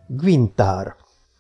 Gvintár.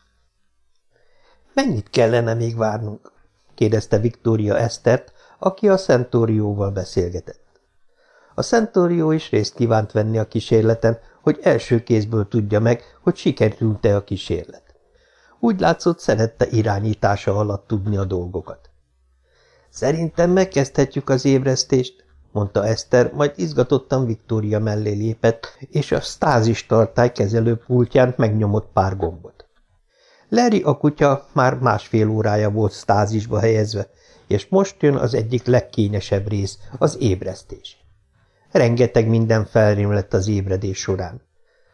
Mennyit kellene még várnunk? Kérdezte Victoria Estert, aki a Centurióval beszélgetett. A Centurió is részt kívánt venni a kísérleten, hogy első kézből tudja meg, hogy sikerült-e a kísérlet. Úgy látszott, szerette irányítása alatt tudni a dolgokat. Szerintem megkezdhetjük az ébresztést, mondta Eszter, majd izgatottan Victoria mellé lépett, és a stázis tartály kezelőpultján megnyomott pár gombot. Larry a kutya már másfél órája volt stázisba helyezve, és most jön az egyik legkényesebb rész, az ébresztés. Rengeteg minden felrémlett az ébredés során.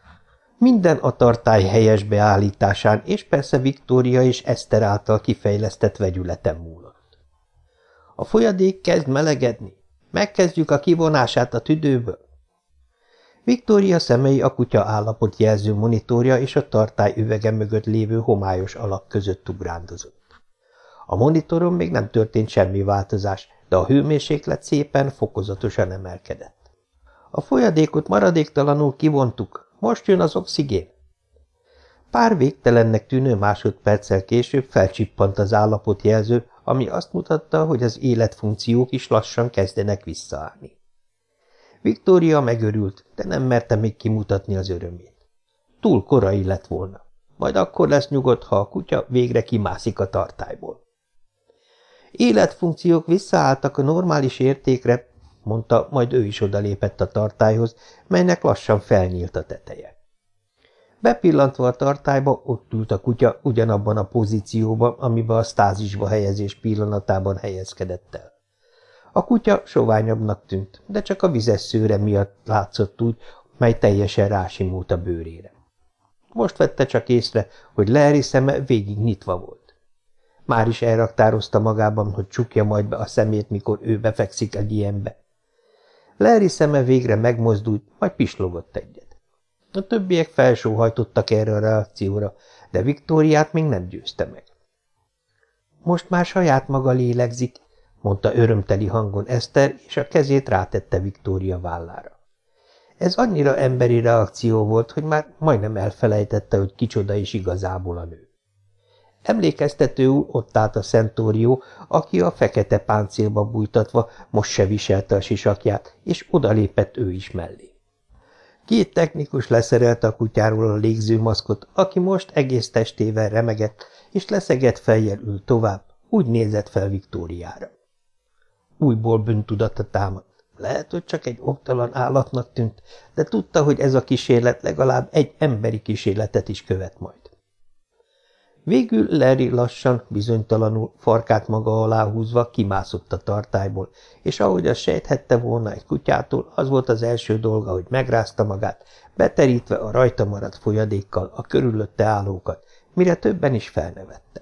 Minden a tartály helyes beállításán, és persze Victoria és Eszter által kifejlesztett vegyületen múlott. A folyadék kezd melegedni. Megkezdjük a kivonását a tüdőből. Victoria szemei a kutya állapot jelző monitorja és a tartály üvege mögött lévő homályos alak között ugrándozott. A monitoron még nem történt semmi változás, de a hőmérséklet szépen, fokozatosan emelkedett. A folyadékot maradéktalanul kivontuk, most jön az oxigén. Pár végtelennek tűnő másodperccel később felcsippant az állapotjelző, ami azt mutatta, hogy az életfunkciók is lassan kezdenek visszaállni. Victoria megörült, de nem merte még kimutatni az örömét. Túl korai lett volna. Majd akkor lesz nyugodt, ha a kutya végre kimászik a tartályból. Életfunkciók visszaálltak a normális értékre, mondta, majd ő is odalépett a tartályhoz, melynek lassan felnyílt a teteje. Bepillantva a tartályba, ott ült a kutya ugyanabban a pozícióban, amiben a stázisba helyezés pillanatában helyezkedett el. A kutya soványabbnak tűnt, de csak a vizes szőre miatt látszott úgy, mely teljesen rásimult a bőrére. Most vette csak észre, hogy Larry szeme végig nyitva volt. Már is elraktározta magában, hogy csukja majd be a szemét, mikor ő befekszik egy ilyenbe. Larry szeme végre megmozdult, majd pislogott egyet. A többiek felsóhajtottak erre a reakcióra, de Victoriát még nem győzte meg. Most már saját maga lélegzik, mondta örömteli hangon Eszter, és a kezét rátette Victoria vállára. Ez annyira emberi reakció volt, hogy már majdnem elfelejtette, hogy kicsoda is igazából a nő. Emlékeztetőül ott állt a Centurió, aki a fekete páncélba bújtatva most se viselte a sisakját, és odalépett ő is mellé. Két technikus leszerelte a kutyáról a légzőmaszkot, aki most egész testével remegett, és leszegett fejjel ült tovább, úgy nézett fel Victoriára. Újból bűntudata támadt. Lehet, hogy csak egy oktalan állatnak tűnt, de tudta, hogy ez a kísérlet legalább egy emberi kísérletet is követ majd. Végül Larry lassan, bizonytalanul, farkát maga alá húzva kimászott a tartályból, és ahogy azt sejthette volna egy kutyától, az volt az első dolga, hogy megrázta magát, beterítve a rajta maradt folyadékkal a körülötte állókat, mire többen is felnevettek.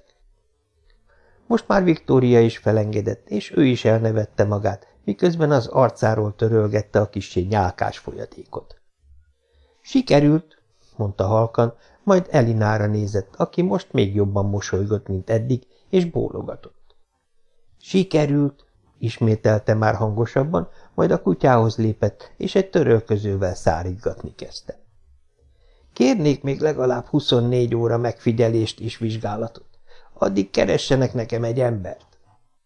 Most már Victoria is felengedett, és ő is elnevette magát, miközben az arcáról törölgette a kissé nyálkás folyadékot. Sikerült, mondta halkan, majd Elinára nézett, aki most még jobban mosolygott, mint eddig, és bólogatott. Sikerült, ismételte már hangosabban, majd a kutyához lépett, és egy törölközővel szárítgatni kezdte. Kérnék még legalább 24 óra megfigyelést és vizsgálatot. Addig keressenek nekem egy embert.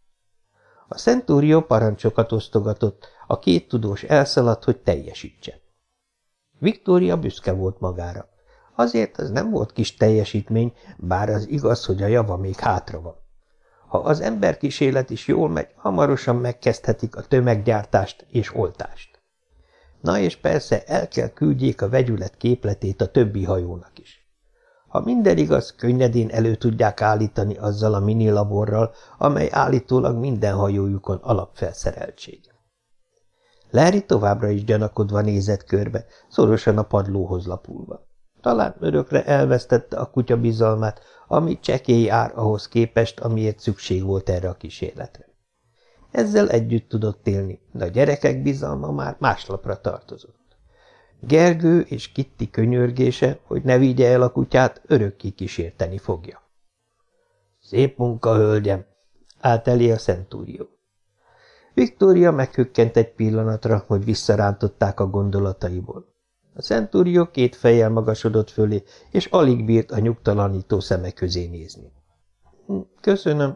A Centurió parancsokat osztogatott, a két tudós elszaladt, hogy teljesítse. Victoria büszke volt magára. Azért az nem volt kis teljesítmény, bár az igaz, hogy a java még hátra van. Ha az emberkísérlet is jól megy, hamarosan megkezdhetik a tömeggyártást és oltást. Na és persze el kell küldjék a vegyület képletét a többi hajónak is. Ha minden igaz, könnyedén elő tudják állítani azzal a minilaborral, amely állítólag minden hajójukon alapfelszereltség. Larry továbbra is gyanakodva nézett körbe, szorosan a padlóhoz lapulva. Talán örökre elvesztette a kutya bizalmát, ami csekély ár ahhoz képest, amiért szükség volt erre a kísérletre. Ezzel együtt tudott élni, de a gyerekek bizalma már máslapra tartozott. Gergő és Kitty könyörgése, hogy ne vigye el a kutyát, örökké kísérteni fogja. Szép munka, hölgyem, állt elé a Centurió. Victoria meghökkent egy pillanatra, hogy visszarántották a gondolataiból. A Centurio 2 fejjel magasodott fölé, és alig bírt a nyugtalanító szeme közé nézni. Köszönöm.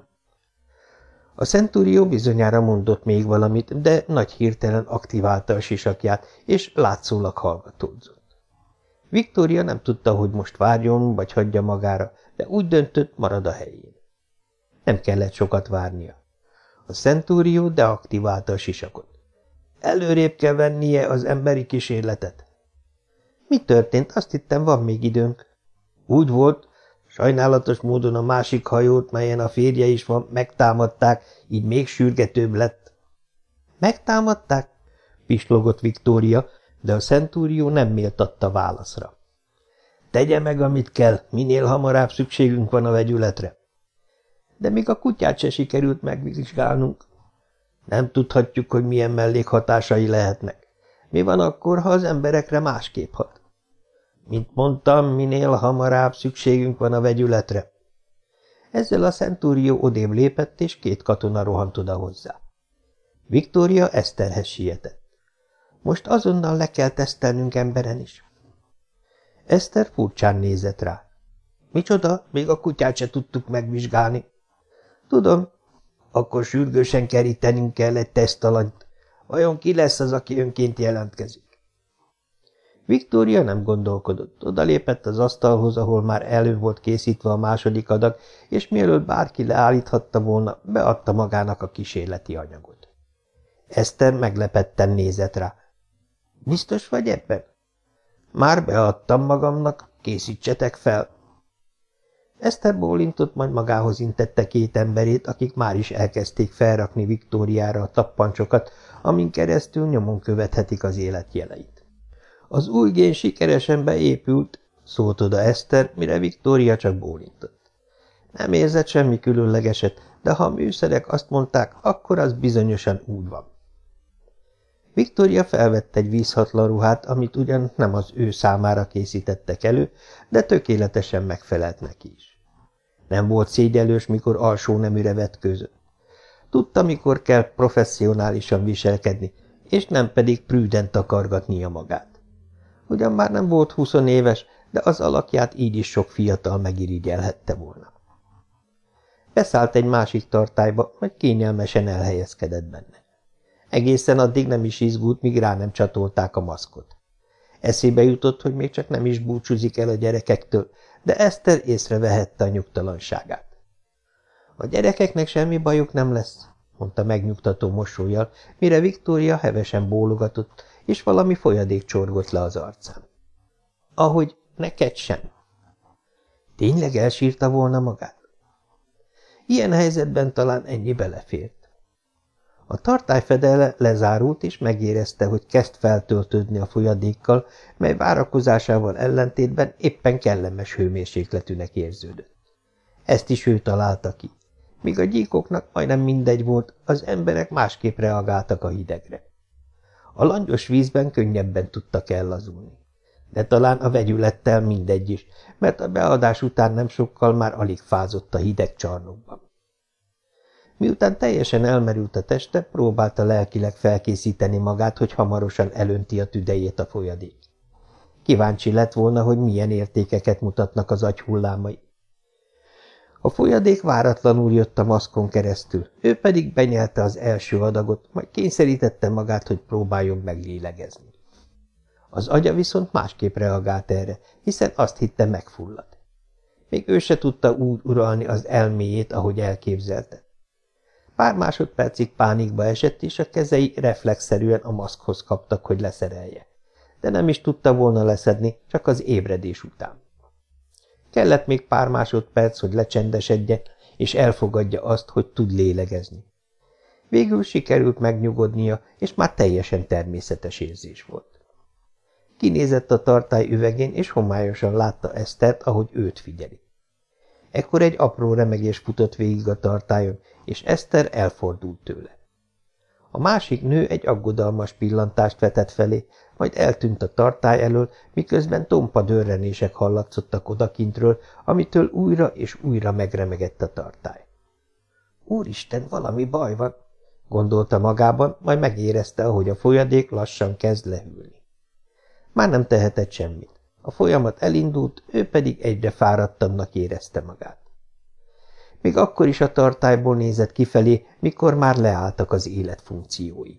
A Centurio bizonyára mondott még valamit, de nagy hirtelen aktiválta a sisakját, és látszólag hallgatódzott. Victoria nem tudta, hogy most várjon, vagy hagyja magára, de úgy döntött, marad a helyén. Nem kellett sokat várnia. A Centurio deaktiválta a sisakot. Előrébb kell vennie az emberi kísérletet. Mi történt? Azt hittem, van még időnk. Úgy volt, sajnálatos módon a másik hajót, melyen a férje is van, megtámadták, így még sürgetőbb lett. Megtámadták? Pislogott Victoria, de a Centurio nem méltatta válaszra. Tegye meg, amit kell, minél hamarabb szükségünk van a vegyületre. De még a kutyát se sikerült megvizsgálnunk. Nem tudhatjuk, hogy milyen mellékhatásai lehetnek. Mi van akkor, ha az emberekre másképp hat? Mint mondtam, minél hamarabb szükségünk van a vegyületre. Ezzel a Centurio odébb lépett, és 2 katona rohant oda hozzá. Victoria Eszterhez sietett. Most azonnal le kell tesztelnünk emberen is. Eszter furcsán nézett rá. Micsoda, még a kutyát se tudtuk megvizsgálni. Tudom, akkor sürgősen kerítenünk kell egy tesztalanyt. Vajon ki lesz az, aki önként jelentkezik? Victoria nem gondolkodott. Odalépett az asztalhoz, ahol már elő volt készítve a második adag, és mielőtt bárki leállíthatta volna, beadta magának a kísérleti anyagot. Eszter meglepetten nézett rá. Biztos vagy ebben? Már beadtam magamnak, készítsetek fel. Eszter bólintott, majd magához intette 2 emberét, akik már is elkezdték felrakni Victoriára a tappancsokat, amin keresztül nyomon követhetik az életjeleit. Az új gén sikeresen beépült, szólt oda Eszter, mire Victoria csak bólintott. Nem érzett semmi különlegeset, de ha a műszerek azt mondták, akkor az bizonyosan úgy van. Victoria felvett egy vízhatlan ruhát, amit ugyan nem az ő számára készítettek elő, de tökéletesen megfelelt neki is. Nem volt szégyellős, mikor alsó neműre vetkőzött. Tudta, mikor kell professzionálisan viselkedni, és nem pedig prűden takargatnia magát. Ugyan már nem volt 20 éves, de az alakját így is sok fiatal megirigyelhette volna. Beszállt egy másik tartályba, majd kényelmesen elhelyezkedett benne. Egészen addig nem is izgult, míg rá nem csatolták a maszkot. Eszébe jutott, hogy még csak nem is búcsúzik el a gyerekektől, de Eszter észrevehette a nyugtalanságát. A gyerekeknek semmi bajuk nem lesz, mondta megnyugtató mosollyal, mire Victoria hevesen bólogatott, és valami folyadék csorgott le az arcán. Ahogy neked sem. Tényleg elsírta volna magát? Ilyen helyzetben talán ennyi belefért. A tartályfedele lezárult, és megérezte, hogy kezd feltöltődni a folyadékkal, mely várakozásával ellentétben éppen kellemes hőmérsékletűnek érződött. Ezt is ő találta ki. Míg a gyíkoknak majdnem mindegy volt, az emberek másképp reagáltak a hidegre. A langyos vízben könnyebben tudtak ellazulni. De talán a vegyülettel mindegy is, mert a beadás után nem sokkal már alig fázott a hideg csarnokban. Miután teljesen elmerült a teste, próbálta lelkileg felkészíteni magát, hogy hamarosan elönti a tüdejét a folyadék. Kíváncsi lett volna, hogy milyen értékeket mutatnak az agyhullámai. A folyadék váratlanul jött a maszkon keresztül, ő pedig benyelte az első adagot, majd kényszerítette magát, hogy próbáljon meglélegezni. Az agya viszont másképp reagált erre, hiszen azt hitte, megfullad. Még ő se tudta úgy uralni az elméjét, ahogy elképzelte. Pár másodpercig pánikba esett, és a kezei reflexzerűen a maszkhoz kaptak, hogy leszerelje. De nem is tudta volna leszedni, csak az ébredés után. Kellett még pár másodperc, hogy lecsendesedjen, és elfogadja azt, hogy tud lélegezni. Végül sikerült megnyugodnia, és már teljesen természetes érzés volt. Kinézett a tartály üvegén, és homályosan látta Esztert, ahogy őt figyeli. Ekkor egy apró remegés futott végig a tartályon, és Eszter elfordult tőle. A másik nő egy aggodalmas pillantást vetett felé, majd eltűnt a tartály elől, miközben tompa dörrenések hallatszottak odakintről, amitől újra és újra megremegett a tartály. Úristen, valami baj van, gondolta magában, majd megérezte, ahogy a folyadék lassan kezd lehűlni. Már nem tehetett semmit. A folyamat elindult, ő pedig egyre fáradtabbnak érezte magát. Még akkor is a tartályból nézett kifelé, mikor már leálltak az élet funkciói.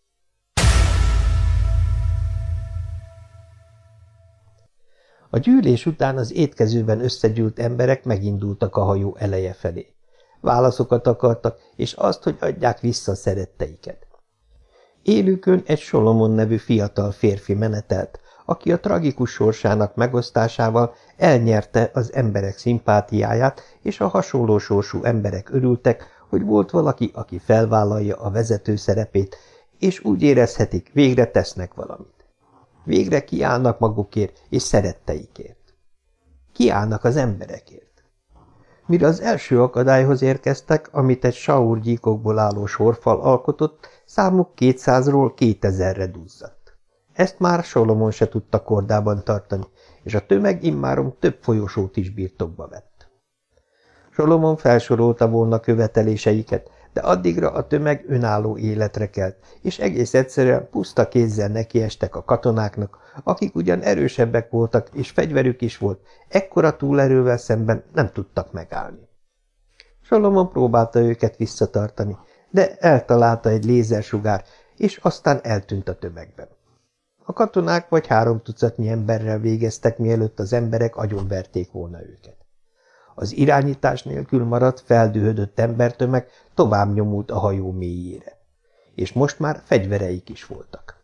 A gyűlés után az étkezőben összegyűlt emberek megindultak a hajó eleje felé. Válaszokat akartak, és azt, hogy adják vissza szeretteiket. Élükön egy Solomon nevű fiatal férfi menetelt, aki a tragikus sorsának megosztásával elnyerte az emberek szimpátiáját, és a hasonló sorsú emberek örültek, hogy volt valaki, aki felvállalja a vezető szerepét, és úgy érezhetik, végre tesznek valamit. Végre kiállnak magukért és szeretteikért. Kiállnak az emberekért. Mire az első akadályhoz érkeztek, amit egy saurgyíkokból álló sorfal alkotott, számuk 200-ról 2000-re duzzadt. Ezt már Solomon se tudta kordában tartani, és a tömeg immáron több folyosót is birtokba vett. Solomon felsorolta volna követeléseiket, de addigra a tömeg önálló életre kelt, és egész egyszerűen puszta kézzel nekiestek a katonáknak, akik ugyan erősebbek voltak, és fegyverük is volt, ekkora túlerővel szemben nem tudtak megállni. Solomon próbálta őket visszatartani, de eltalálta egy lézersugár, és aztán eltűnt a tömegben. A katonák vagy 3 tucatnyi emberrel végeztek, mielőtt az emberek agyonverték volna őket. Az irányítás nélkül maradt, feldühödött embertömeg tovább nyomult a hajó mélyére. És most már fegyvereik is voltak.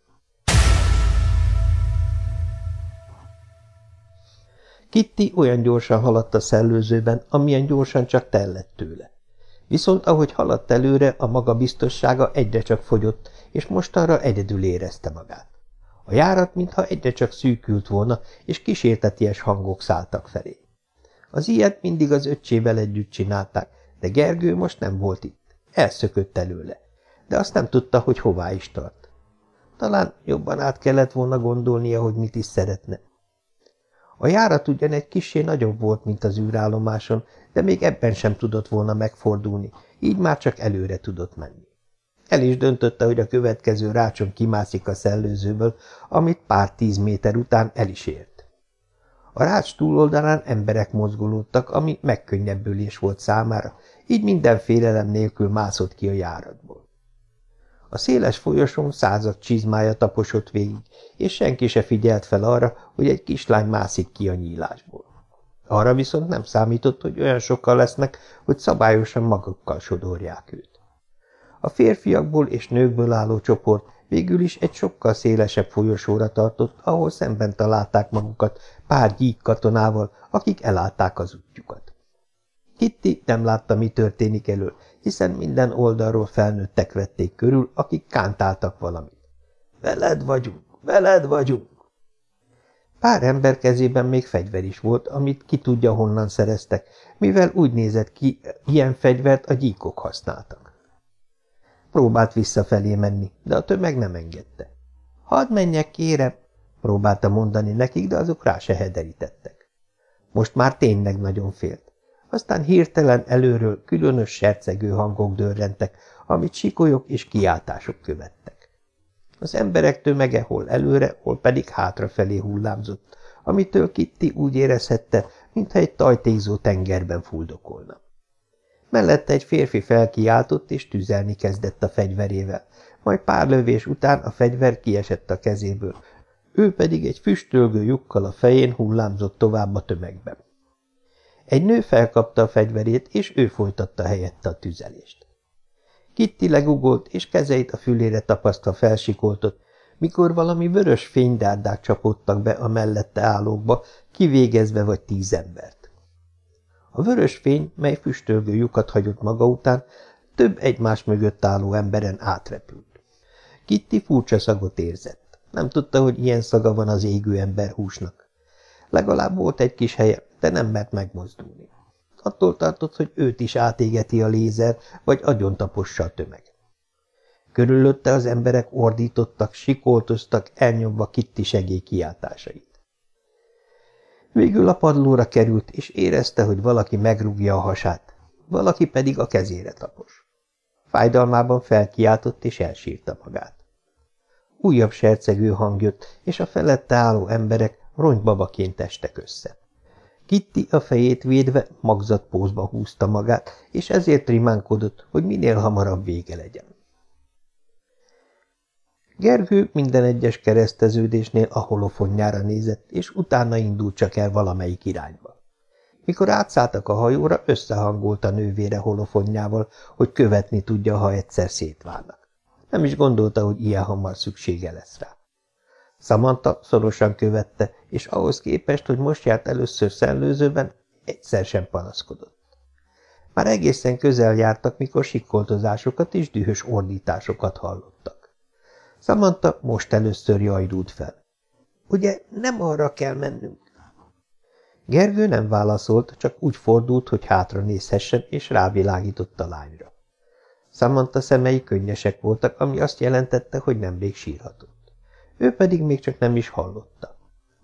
Kitty olyan gyorsan haladt a szellőzőben, amilyen gyorsan csak tellett tőle. Viszont ahogy haladt előre, a magabiztossága egyre csak fogyott, és mostanra egyedül érezte magát. A járat mintha egyre csak szűkült volna, és kísérteties hangok szálltak felé. Az ilyet mindig az öccsével együtt csinálták, de Gergő most nem volt itt. Elszökött előle, de azt nem tudta, hogy hová is tart. Talán jobban át kellett volna gondolnia, hogy mit is szeretne. A járat ugyan egy kissé nagyobb volt, mint az űrállomáson, de még ebben sem tudott volna megfordulni, így már csak előre tudott menni. El is döntötte, hogy a következő rácson kimászik a szellőzőből, amit pár 10 méter után el is ért. A rács túloldalán emberek mozgolódtak, ami megkönnyebbülés volt számára, így minden félelem nélkül mászott ki a járatból. A széles folyosón százak csizmája taposott végig, és senki se figyelt fel arra, hogy egy kislány mászik ki a nyílásból. Arra viszont nem számított, hogy olyan sokan lesznek, hogy szabályosan magukkal sodorják őt. A férfiakból és nőkből álló csoport végül is egy sokkal szélesebb folyosóra tartott, ahol szemben találták magukat pár gyík katonával, akik elállták az útjukat. Kitty nem látta, mi történik elől, hiszen minden oldalról felnőttek vették körül, akik kántáltak valamit. Veled vagyunk, veled vagyunk! Pár ember kezében még fegyver is volt, amit ki tudja honnan szereztek, mivel úgy nézett ki, ilyen fegyvert a gyíkok használtak. Próbált visszafelé menni, de a tömeg nem engedte. Hadd menjek, kérem, próbálta mondani nekik, de azok rá se hederítettek. Most már tényleg nagyon félt. Aztán hirtelen előről különös sercegő hangok dörrentek, amit sikolyok és kiáltások követtek. Az emberek tömege hol előre, hol pedig hátrafelé hullámzott, amitől Kitty úgy érezhette, mintha egy tajtékzó tengerben fuldokolna. Mellette egy férfi felkiáltott és tüzelni kezdett a fegyverével, majd pár lövés után a fegyver kiesett a kezéből, ő pedig egy füstölgő lyukkal a fején hullámzott tovább a tömegben. Egy nő felkapta a fegyverét, és ő folytatta helyette a tüzelést. Kitty legugolt, és kezeit a fülére tapasztva felsikoltott, mikor valami vörös fénydárdák csapódtak be a mellette állókba, kivégezve vagy 10 embert. A vörös fény, mely füstölgő lyukat hagyott maga után, több egymás mögött álló emberen átrepült. Kitty furcsa szagot érzett. Nem tudta, hogy ilyen szaga van az égő ember húsnak. Legalább volt egy kis helye, de nem mert megmozdulni. Attól tartott, hogy őt is átégeti a lézer, vagy agyontapossa a tömeg. Körülötte az emberek ordítottak, sikoltoztak, elnyomva Kitty segélykiáltásait. Végül a padlóra került, és érezte, hogy valaki megrúgja a hasát, valaki pedig a kezére tapos. Fájdalmában felkiáltott, és elsírta magát. újabb sercegő hang jött, és a felette álló emberek rongybabaként estek össze. Kitty a fejét védve magzatpózba húzta magát, és ezért rimánkodott, hogy minél hamarabb vége legyen. Gergő minden egyes kereszteződésnél a holofonjára nézett, és utána indult csak el valamelyik irányba. Mikor átszálltak a hajóra, összehangolt a nővére holofonjával, hogy követni tudja, ha egyszer szétválnak. Nem is gondolta, hogy ilyen hamar szüksége lesz rá. Samantha szorosan követte, és ahhoz képest, hogy most járt először szellőzőben, egyszer sem panaszkodott. Már egészen közel jártak, mikor sikkoltozásokat és dühös ordításokat hallottak. Samantha most először jajdult fel. Ugye nem arra kell mennünk? Gergő nem válaszolt, csak úgy fordult, hogy hátra nézhessen, és rávilágított a lányra. Samantha szemei könnyesek voltak, ami azt jelentette, hogy nemrég sírhatott. Ő pedig még csak nem is hallotta.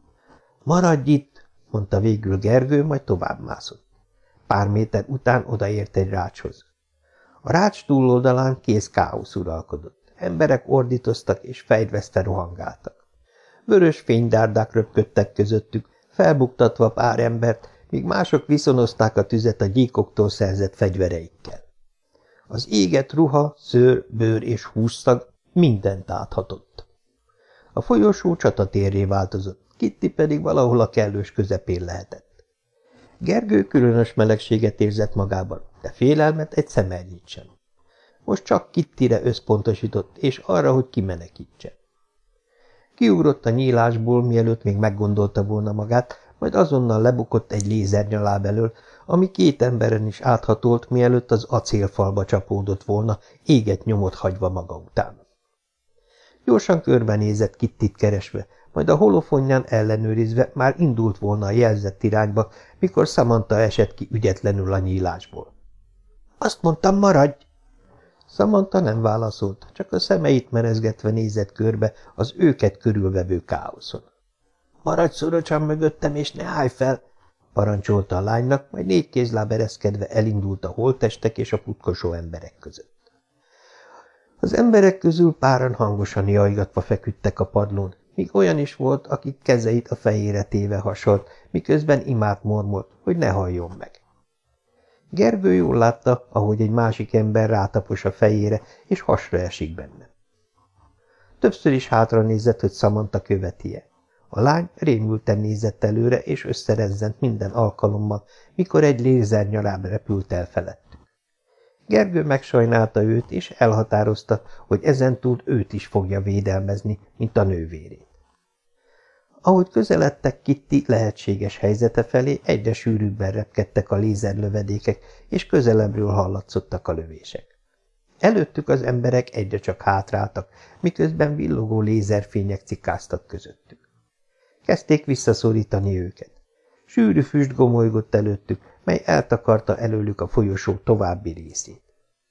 Maradj itt, mondta végül Gergő, majd tovább mászott. Pár méter után odaért egy rácshoz. A rács túloldalán kész káosz uralkodott. Emberek ordítoztak és fejveszte rohangáltak. Vörös fénydárdák röpködtek közöttük, felbuktatva pár embert, míg mások viszonozták a tüzet a gyíkoktól szerzett fegyvereikkel. Az égett ruha, szőr, bőr és hússzag mindent áthatott. A folyosó csatatérré változott, Kitty pedig valahol a kellős közepén lehetett. Gergő különös melegséget érzett magában, de félelmet egy szemernyit sem. Most csak Kittyre összpontosított, és arra, hogy kimenekítse. Kiugrott a nyílásból, mielőtt még meggondolta volna magát, majd azonnal lebukott egy lézernyaláb elől, ami két emberen is áthatolt, mielőtt az acélfalba csapódott volna, éget nyomot hagyva maga után. Gyorsan körbenézett Kittyt keresve, majd a holofonján ellenőrizve már indult volna a jelzett irányba, mikor Samantha esett ki ügyetlenül a nyílásból. – Azt mondtam, maradj! Samantha nem válaszolt, csak a szemeit merezgetve nézett körbe az őket körülvevő káoszon. – Maradj szorosan mögöttem, és ne állj fel! – parancsolta a lánynak, majd négy kézláb ereszkedve elindult a holttestek és a putkosó emberek között. Az emberek közül páran hangosan jajgatva feküdtek a padlón, míg olyan is volt, akik kezeit a fejére téve hasalt, miközben imát mormolt, hogy ne halljon meg. Gergő jól látta, ahogy egy másik ember rátapos a fejére, és hasra esik benne. Többször is hátra nézett, hogy Samantha követi-e. A lány rémülten nézett előre, és összerezzent minden alkalommal, mikor egy lézernyaláb repült el felett. Gergő megsajnálta őt, és elhatározta, hogy ezentúl őt is fogja védelmezni, mint a nővérét. Ahogy közeledtek Kitty lehetséges helyzete felé, egyre sűrűbben repkedtek a lézerlövedékek, és közelebbről hallatszottak a lövések. Előttük az emberek egyre csak hátráltak, miközben villogó lézerfények cikáztak közöttük. Kezdték visszaszorítani őket. Sűrű füst gomolygott előttük, mely eltakarta előlük a folyosó további részét.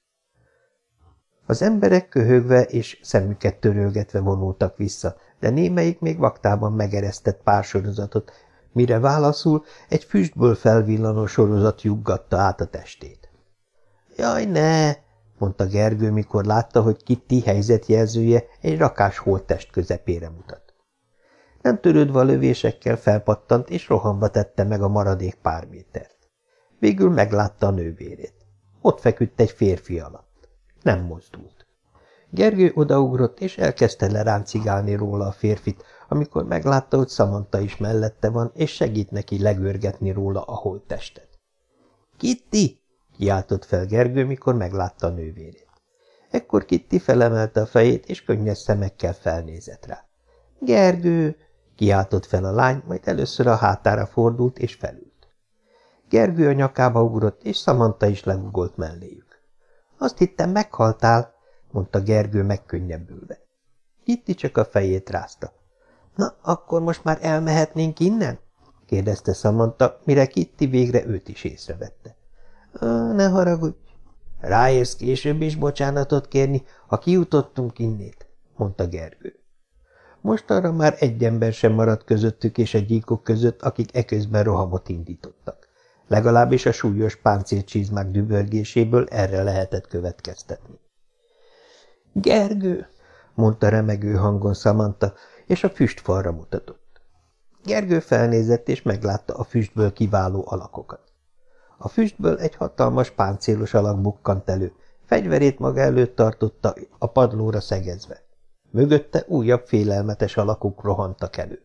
Az emberek köhögve és szemüket törölgetve vonultak vissza, de némelyik még vaktában megeresztett pár sorozatot, mire válaszul egy füstből felvillanó sorozat juggatta át a testét. – Jaj, ne! – mondta Gergő, mikor látta, hogy Kitty helyzetjelzője egy rakás holttest közepére mutat. Nem törődve a lövésekkel felpattant, és rohanva tette meg a maradék pár métert. Végül meglátta a nővérét. Ott feküdt egy férfi alatt. Nem mozdult. Gergő odaugrott, és elkezdte leráncigálni róla a férfit, amikor meglátta, hogy Samantha is mellette van, és segít neki legörgetni róla a holttestet. – Kitty! – kiáltott fel Gergő, mikor meglátta a nővérét. Ekkor Kitty felemelte a fejét, és könnyes szemekkel felnézett rá. – Gergő! – kiáltott fel a lány, majd először a hátára fordult, és felült. Gergő a nyakába ugrott, és Samantha is legugolt melléjük. – Azt hittem, meghaltál! – mondta Gergő megkönnyebbülve. Kitty csak a fejét rázta. – Na, akkor most már elmehetnénk innen? – kérdezte Samantha, mire Kitty végre őt is észrevette. – Ne haragudj! – Ráérsz később is bocsánatot kérni, ha kijutottunk innét – mondta Gergő. Mostanra már egy ember sem maradt közöttük és a gyíkok között, akik eközben rohamot indítottak. Legalábbis a súlyos páncélcsizmák dübörgéséből erre lehetett következtetni. – Gergő! mondta remegő hangon Samantha, és a füstfalra mutatott. Gergő felnézett, és meglátta a füstből kiváló alakokat. A füstből egy hatalmas páncélos alak bukkant elő, fegyverét maga előtt tartotta, a padlóra szegezve. Mögötte újabb félelmetes alakok rohantak elő.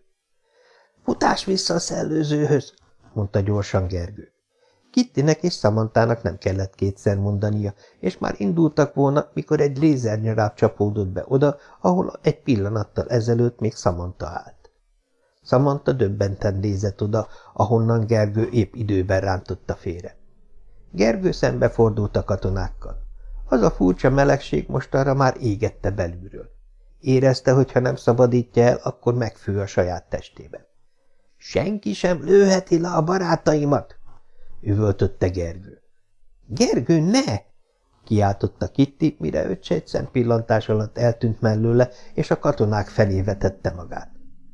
– Futás vissza a szellőzőhöz! – mondta gyorsan Gergő. Kittinek és Samanthának nem kellett kétszer mondania, és már indultak volna, mikor egy lézernyaráb csapódott be oda, ahol egy pillanattal ezelőtt még Samantha állt. Samantha döbbenten nézett oda, ahonnan Gergő épp időben rántotta félre. Gergő szembefordult a katonákkal. Az a furcsa melegség mostanra már égette belülről. Érezte, hogy ha nem szabadítja el, akkor megfő a saját testében. – Senki sem lőheti le a barátaimat! – üvöltötte Gergő. – Gergő, ne! – kiáltotta Kitty, mire öccse egy szempillantás alatt eltűnt mellőle, és a katonák felé vetette magát.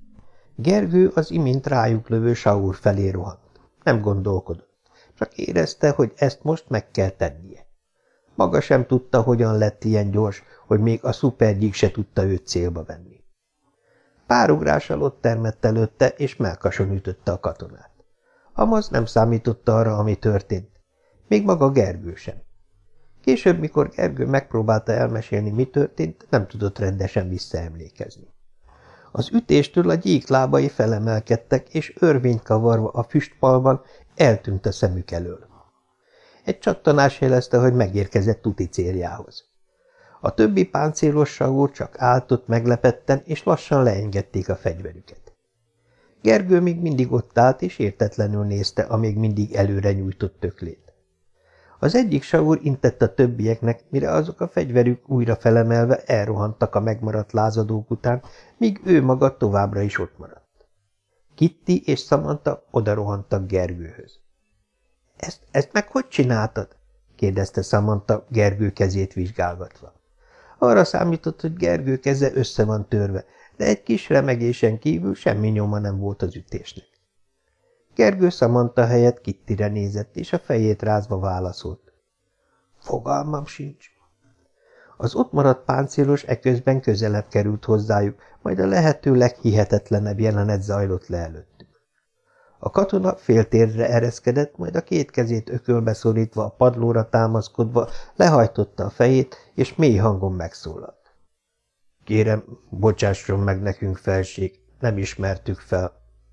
Gergő az imént rájuk lövő Saul felé rohant. Nem gondolkodott, csak érezte, hogy ezt most meg kell tennie. Maga sem tudta, hogyan lett ilyen gyors, hogy még a szupergyík se tudta őt célba venni. Pár ugrással ott termett előtte, és mellkason ütötte a katonát. Amaz nem számította arra, ami történt. Még maga Gergő sem. Később, mikor Gergő megpróbálta elmesélni, mi történt, nem tudott rendesen visszaemlékezni. Az ütéstől a gyík lábai felemelkedtek, és örvényt kavarva a füstpalban eltűnt a szemük elől. Egy csattanás jelezte, hogy megérkezett tuti céljához. A többi páncélos Saul csak állt ott meglepetten, és lassan leengedték a fegyverüket. Gergő még mindig ott állt, és értetlenül nézte a még mindig előre nyújtott töklét. Az egyik Saul intett a többieknek, mire azok a fegyverük újra felemelve elrohantak a megmaradt lázadók után, míg ő maga továbbra is ott maradt. Kitty és Samantha odarohantak Gergőhöz. – Ezt meg hogy csináltad? – kérdezte Samantha Gergő kezét vizsgálgatva. Arra számított, hogy Gergő keze össze van törve, de egy kis remegésen kívül semmi nyoma nem volt az ütésnek. Gergő Samantha helyett Kittyre nézett, és a fejét rázva válaszolt. – Fogalmam sincs. Az ott maradt páncélos eközben közelebb került hozzájuk, majd a lehető leghihetetlenebb jelenet zajlott le előttük. A katona féltérre ereszkedett, majd a két kezét ökölbe szorítva, a padlóra támaszkodva lehajtotta a fejét, és mély hangon megszólalt. – Kérem, bocsásson meg nekünk, felség, nem ismertük fel.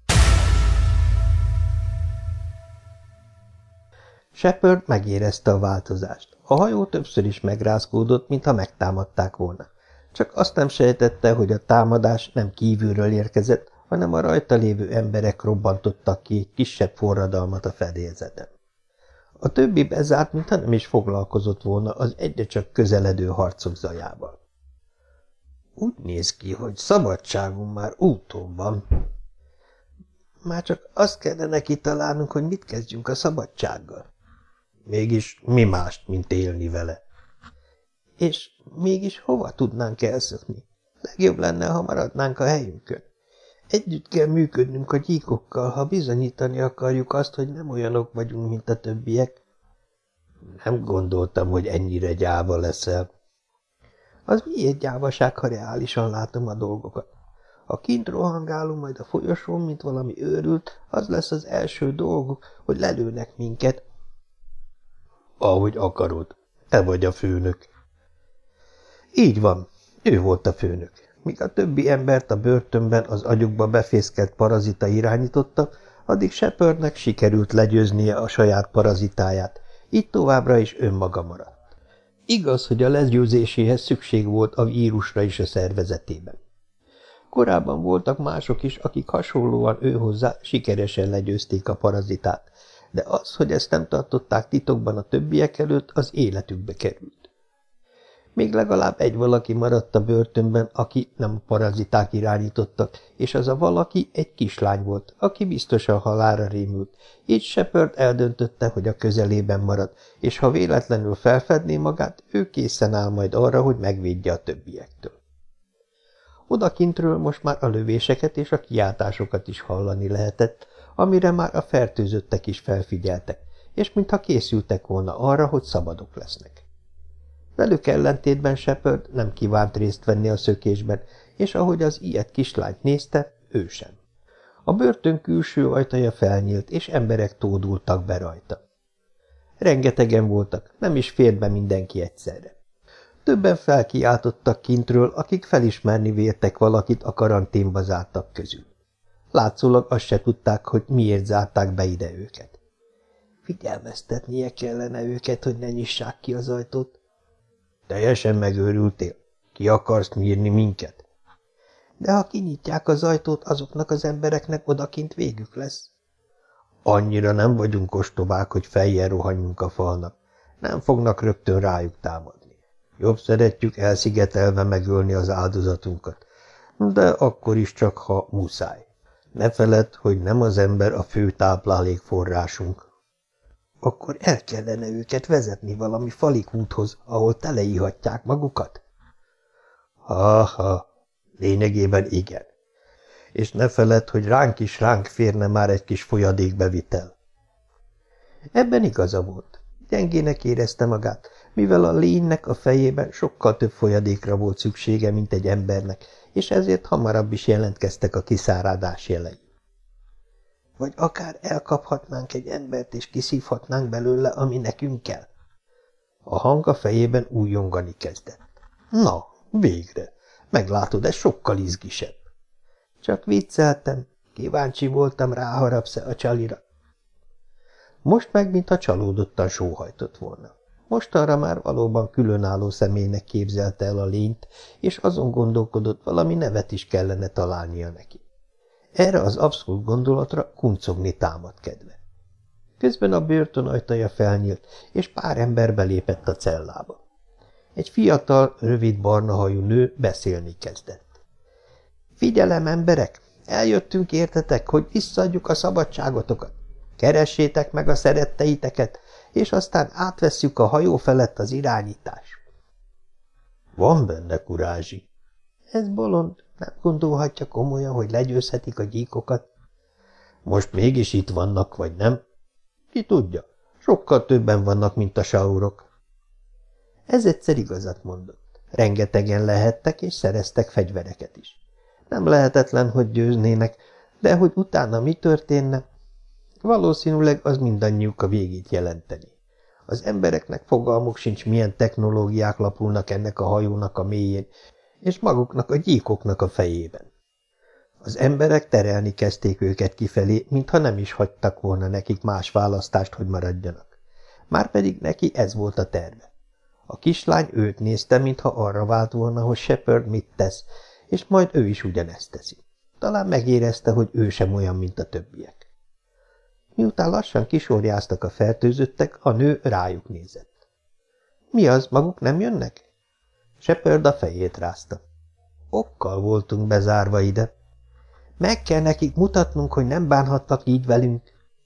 Shepard megérezte a változást. A hajó többször is megrázkódott, mintha megtámadták volna. Csak azt nem sejtette, hogy a támadás nem kívülről érkezett, hanem a rajta lévő emberek robbantottak ki egy kisebb forradalmat a fedélzeten. A többi bezárt, mintha nem is foglalkozott volna az egyre csak közeledő harcok zajával. Úgy néz ki, hogy szabadságunk már úton van. Már csak azt kellene kitalálnunk, hogy mit kezdjünk a szabadsággal. Mégis mi mást, mint élni vele. És mégis hova tudnánk elszökni? Legjobb lenne, ha maradnánk a helyünkön. Együtt kell működnünk a gyíkokkal, ha bizonyítani akarjuk azt, hogy nem olyanok vagyunk, mint a többiek. Nem gondoltam, hogy ennyire gyáva leszel. Az miért gyávaság, ha reálisan látom a dolgokat? Ha kint rohangálunk majd a folyosón, mint valami őrült, az lesz az első dolguk, hogy lelőnek minket. Ahogy akarod, te vagy a főnök. Így van, ő volt a főnök. Míg a többi embert a börtönben az agyukba befészkelt parazita irányította, addig Shepardnek sikerült legyőznie a saját parazitáját, így továbbra is önmaga maradt. Igaz, hogy a legyőzéséhez szükség volt a vírusra is a szervezetében. Korábban voltak mások is, akik hasonlóan őhozzá sikeresen legyőzték a parazitát, de az, hogy ezt nem tartották titokban a többiek előtt, az életükbe került. Még legalább egy valaki maradt a börtönben, aki nem a paraziták irányítottak, és az a valaki egy kislány volt, aki biztosan halálra rémült, így Shepard eldöntötte, hogy a közelében marad, és ha véletlenül felfedné magát, ő készen áll majd arra, hogy megvédje a többiektől. Odakintről most már a lövéseket és a kiáltásokat is hallani lehetett, amire már a fertőzöttek is felfigyeltek, és mintha készültek volna arra, hogy szabadok lesznek. Velük ellentétben Shepard nem kívánt részt venni a szökésben, és ahogy az ilyet kislányt nézte, ő sem. A börtön külső ajtaja felnyílt, és emberek tódultak be rajta. Rengetegen voltak, nem is fért be mindenki egyszerre. Többen felkiáltottak kintről, akik felismerni véltek valakit a karanténba zártak közül. Látszólag azt se tudták, hogy miért zárták be ide őket. Figyelmeztetnie kellene őket, hogy ne nyissák ki az ajtót. Teljesen megőrültél? Ki akarsz nyírni minket? De ha kinyitják az ajtót, azoknak az embereknek odakint végük lesz. Annyira nem vagyunk ostobák, hogy fejjel rohanjunk a falnak. Nem fognak rögtön rájuk támadni. Jobb szeretjük elszigetelve megölni az áldozatunkat, de akkor is csak, ha muszáj. Ne feledd, hogy nem az ember a fő táplálékforrásunk. Akkor el kellene őket vezetni valami falikúthoz, ahol teleihatják magukat? Ha, lényegében igen. És ne feledd, hogy ránk férne már egy kis folyadékbevitel. Ebben igaza volt. Gyengének érezte magát, mivel a lénynek a fejében sokkal több folyadékra volt szüksége, mint egy embernek, és ezért hamarabb is jelentkeztek a kiszáradás jelei. Vagy akár elkaphatnánk egy embert, és kiszívhatnánk belőle, ami nekünk kell. A hang a fejében újjongani kezdett. Na, végre! Meglátod, ez sokkal izgisebb. Csak vicceltem, kíváncsi voltam, ráharapsz-e a csalira. Most meg, mintha csalódottan sóhajtott volna. Mostanra már valóban különálló személynek képzelte el a lényt, és azon gondolkodott, valami nevet is kellene találnia neki. Erre az abszurd gondolatra kuncogni támad kedve. Közben a börtön ajtaja felnyílt, és pár ember belépett a cellába. Egy fiatal, rövid barna hajú nő beszélni kezdett. Figyelem, emberek! Eljöttünk értetek, hogy visszaadjuk a szabadságotokat. Keressétek meg a szeretteiteket, és aztán átvesszük a hajó felett az irányítás. Van benne kurázsi. Ez bolond, nem gondolhatja komolyan, hogy legyőzhetik a gyíkokat. Most mégis itt vannak, vagy nem? Ki tudja, sokkal többen vannak, mint a saurok. Ez egyszer igazat mondott. Rengetegen lehettek, és szereztek fegyvereket is. Nem lehetetlen, hogy győznének, de hogy utána mi történne? Valószínűleg az mindannyiuk a végét jelenteni. Az embereknek fogalmuk sincs, milyen technológiák lapulnak ennek a hajónak a mélyén, és maguknak a gyíkoknak a fejében. Az emberek terelni kezdték őket kifelé, mintha nem is hagytak volna nekik más választást, hogy maradjanak. Márpedig neki ez volt a terve. A kislány őt nézte, mintha arra vált volna, hogy Shepard mit tesz, és majd ő is ugyanezt teszi. Talán megérezte, hogy ő sem olyan, mint a többiek. Miután lassan kisorjáztak a fertőzöttek, a nő rájuk nézett. Mi az, maguk nem jönnek? Shepard a fejét rázta. Okkal voltunk bezárva ide. Meg kell nekik mutatnunk, hogy nem bánhattak így velünk.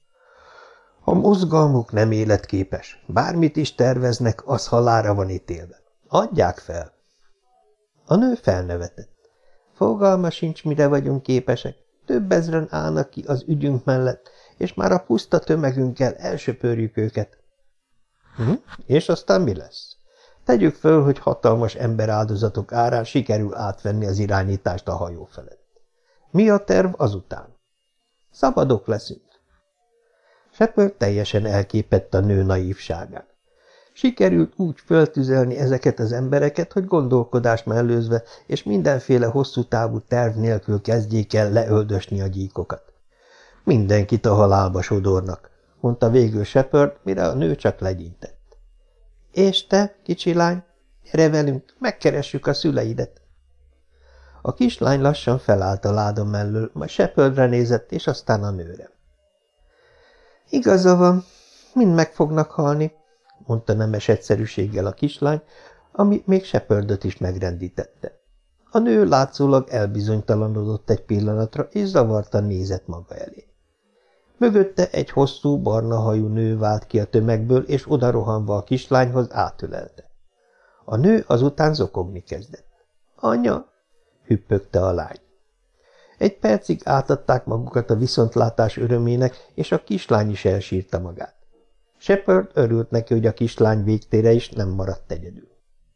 A mozgalmuk nem életképes. Bármit is terveznek, az halálra van ítélve. Adják fel. A nő felnevetett. Fogalma sincs, mire vagyunk képesek. Több ezren állnak ki az ügyünk mellett, és már a puszta tömegünkkel elsöpörjük őket. És aztán mi lesz? Tegyük föl, hogy hatalmas emberáldozatok árán sikerül átvenni az irányítást a hajó felett. Mi a terv azután? Szabadok leszünk. Shepard teljesen elképett a nő naívságán. Sikerült úgy föltüzelni ezeket az embereket, hogy gondolkodást mellőzve és mindenféle hosszú távú terv nélkül kezdjék el leöldösni a gyíkokat. Mindenkit a halálba sodornak, mondta végül Shepard, mire a nő csak legyintett. És te, kicsi lány, gyere velünk, megkeressük a szüleidet. A kislány lassan felállt a láda mellől, majd Shepardre nézett, és aztán a nőre. Igaza van, mind meg fognak halni, mondta nemes egyszerűséggel a kislány, ami még Shepardot is megrendítette. A nő látszólag elbizonytalanodott egy pillanatra, és zavartan nézett maga elé. Mögötte egy hosszú, barna hajú nő vált ki a tömegből, és odarohanva a kislányhoz átölelte. A nő azután zokogni kezdett. Anya! Hüppögte a lány. Egy percig átadták magukat a viszontlátás örömének, és a kislány is elsírta magát. Shepard örült neki, hogy a kislány végtére is nem maradt egyedül.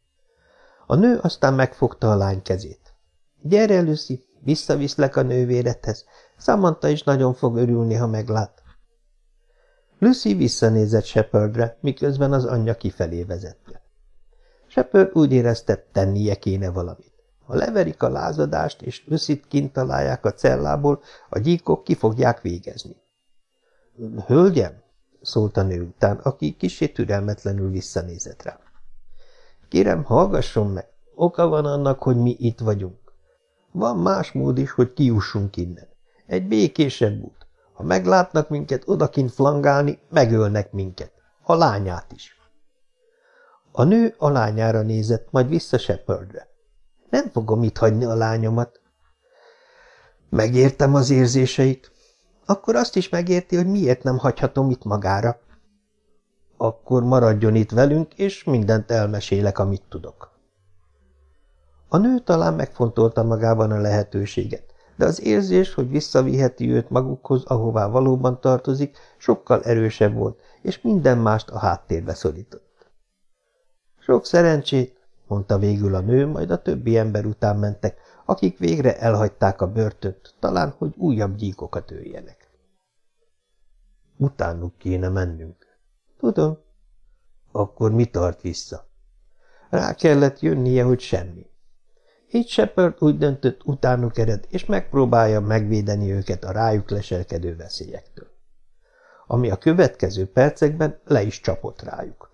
A nő aztán megfogta a lány kezét. Gyere, Lucy, visszaviszlek a nővéredhez. Samantha is nagyon fog örülni, ha meglát. Lucy visszanézett Shepardre, miközben az anyja kifelé vezette. Shepard úgy érezte, tennie kéne valamit. Ha leverik a lázadást, és Lucyt kint találják a cellából, a gyíkok ki fogják végezni. Hölgyem, szólt a nő után, aki kissé türelmetlenül visszanézett rá. Kérem, hallgasson meg, oka van annak, hogy mi itt vagyunk. Van más mód is, hogy kijussunk innen. Egy békésebb út. Ha meglátnak minket odakint flangálni, megölnek minket. A lányát is. A nő a lányára nézett, majd vissza Shepardre. Nem fogom itt hagyni a lányomat. Megértem az érzéseit. Akkor azt is megérti, hogy miért nem hagyhatom itt magára. Akkor maradjon itt velünk, és mindent elmesélek, amit tudok. A nő talán megfontolta magában a lehetőséget, de az érzés, hogy visszaviheti őt magukhoz, ahová valóban tartozik, sokkal erősebb volt, és minden mást a háttérbe szorított. Sok szerencsét, mondta végül a nő, majd a többi ember után mentek, akik végre elhagyták a börtönt, talán, hogy újabb gyíkokat öljenek. Utánuk kéne mennünk. Tudom. Akkor mi tart vissza? Rá kellett jönnie, hogy semmi. Így Shepard úgy döntött, utánuk ered, és megpróbálja megvédeni őket a rájuk leselkedő veszélyektől. Ami a következő percekben le is csapott rájuk.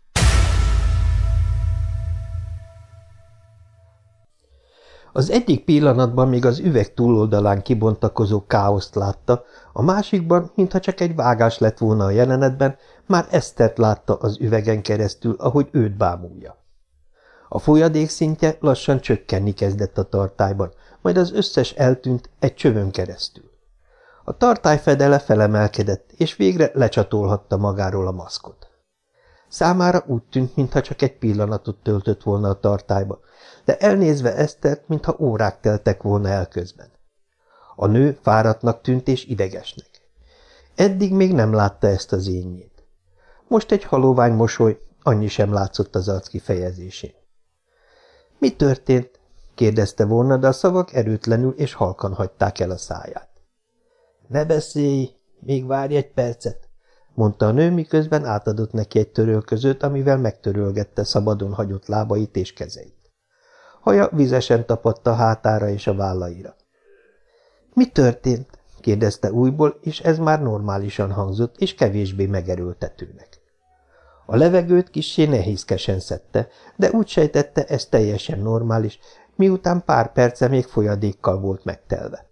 Az egyik pillanatban még az üveg túloldalán kibontakozó káoszt látta, a másikban, mintha csak egy vágás lett volna a jelenetben, már Esztert látta az üvegen keresztül, ahogy őt bámulja. A folyadék szintje lassan csökkenni kezdett a tartályban, majd az összes eltűnt egy csövön keresztül. A tartály fedele felemelkedett, és végre lecsatolhatta magáról a maszkot. Számára úgy tűnt, mintha csak egy pillanatot töltött volna a tartályba, de elnézve Esztert, mintha órák teltek volna el közben. A nő fáradtnak tűnt és idegesnek. Eddig még nem látta ezt az énjét. Most egy halovány mosoly, annyi sem látszott az arc kifejezésén. – Mi történt? – kérdezte volna, de a szavak erőtlenül és halkan hagyták el a száját. – Ne beszélj, még várj egy percet – mondta a nő, miközben átadott neki egy törölközőt, amivel megtörölgette szabadon hagyott lábait és kezeit. Haja vizesen tapadt a hátára és a vállaira. – Mi történt? – kérdezte újból, és ez már normálisan hangzott, és kevésbé megerőltetőnek. A levegőt kissé nehézkesen szedte, de úgy sejtette, ez teljesen normális, miután pár perce még folyadékkal volt megtelve.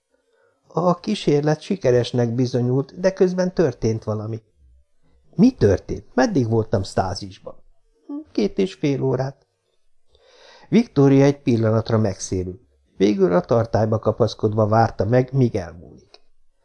A kísérlet sikeresnek bizonyult, de közben történt valami. Mi történt? Meddig voltam stázisban? 2,5 órát. Viktória egy pillanatra megszérült. Végül a tartályba kapaszkodva várta meg, míg elmúlik.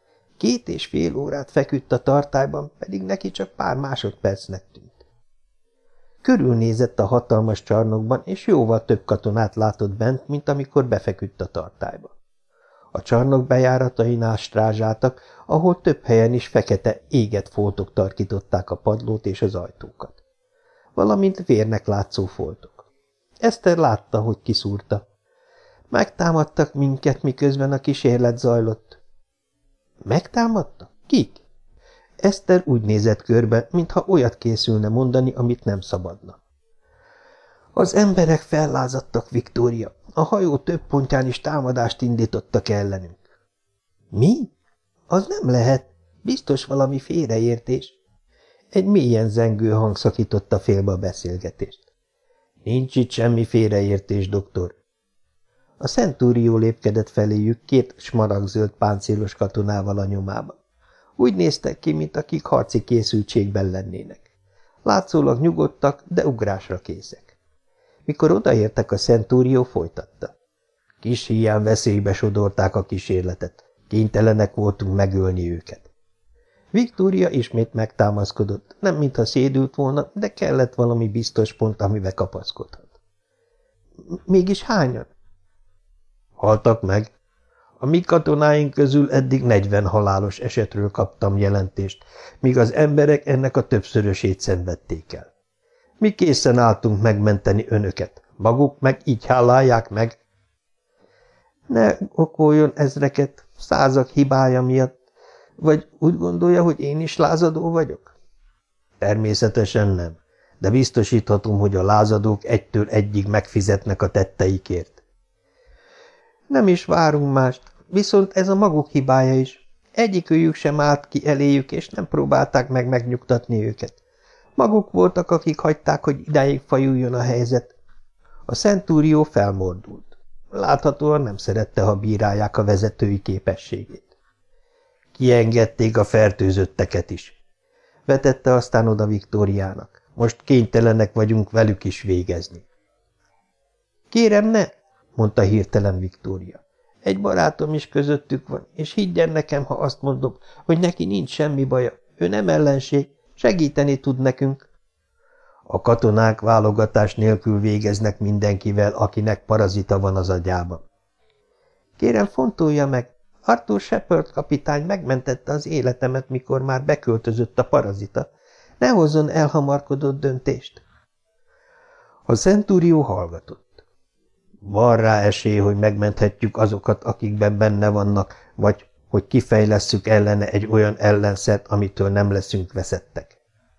2,5 órát feküdt a tartályban, pedig neki csak pár másodpercnek tűnt. Körülnézett a hatalmas csarnokban, és jóval több katonát látott bent, mint amikor befeküdt a tartályba. A csarnok bejáratainál strázsáltak, ahol több helyen is fekete, égett foltok tarkították a padlót és az ajtókat. Valamint vérnek látszó foltok. Eszter látta, hogy kiszúrta. Megtámadtak minket, miközben a kísérlet zajlott. Megtámadtak? Kik? Eszter úgy nézett körbe, mintha olyat készülne mondani, amit nem szabadna. Az emberek fellázadtak, Viktória. A hajó több pontján is támadást indítottak ellenünk. Mi? Az nem lehet. Biztos valami félreértés. Egy mélyen zengő hang szakította félbe a beszélgetést. Nincs itt semmi félreértés, doktor. A Centurió lépkedett feléjük 2 smaragdzöld páncélos katonával a nyomában. Úgy néztek ki, mint akik harci készültségben lennének. Látszólag nyugodtak, de ugrásra készek. Mikor odaértek, a Centurió folytatta. Kis híján veszélybe sodorták a kísérletet. Kénytelenek voltunk megölni őket. Viktória ismét megtámaszkodott, nem mintha szédült volna, de kellett valami biztos pont, amivel kapaszkodhat. Mégis hányan? Haltak meg. A mi katonáink közül eddig 40 halálos esetről kaptam jelentést, míg az emberek ennek a többszörösét szenvedték el. Mi készen álltunk megmenteni önöket, maguk meg így hálálják meg. Ne okoljon ezreket, százak hibája miatt, vagy úgy gondolja, hogy én is lázadó vagyok? Természetesen nem, de biztosíthatom, hogy a lázadók egytől egyig megfizetnek a tetteikért. Nem is várunk mást, viszont ez a maguk hibája is. Egyikőjük sem állt ki eléjük, és nem próbálták meg megnyugtatni őket. Maguk voltak, akik hagyták, hogy idáig fajuljon a helyzet. A Centurió felmordult. Láthatóan nem szerette, ha bírálják a vezetői képességét. Kiengedték a fertőzötteket is. Vetette aztán oda Viktóriának. Most kénytelenek vagyunk velük is végezni. Kérem, ne, mondta hirtelen Viktória. Egy barátom is közöttük van, és higgyen nekem, ha azt mondom, hogy neki nincs semmi baja. Ő nem ellenség, segíteni tud nekünk. A katonák válogatás nélkül végeznek mindenkivel, akinek parazita van az agyában. Kérem, fontolja meg, Arthur Shepard kapitány megmentette az életemet, mikor már beköltözött a parazita. Ne hozzon elhamarkodott döntést. A Centurió hallgatott. Van rá esély, hogy megmenthetjük azokat, akikben benne vannak, vagy hogy kifejlesszük ellene egy olyan ellenszert, amitől nem leszünk veszettek.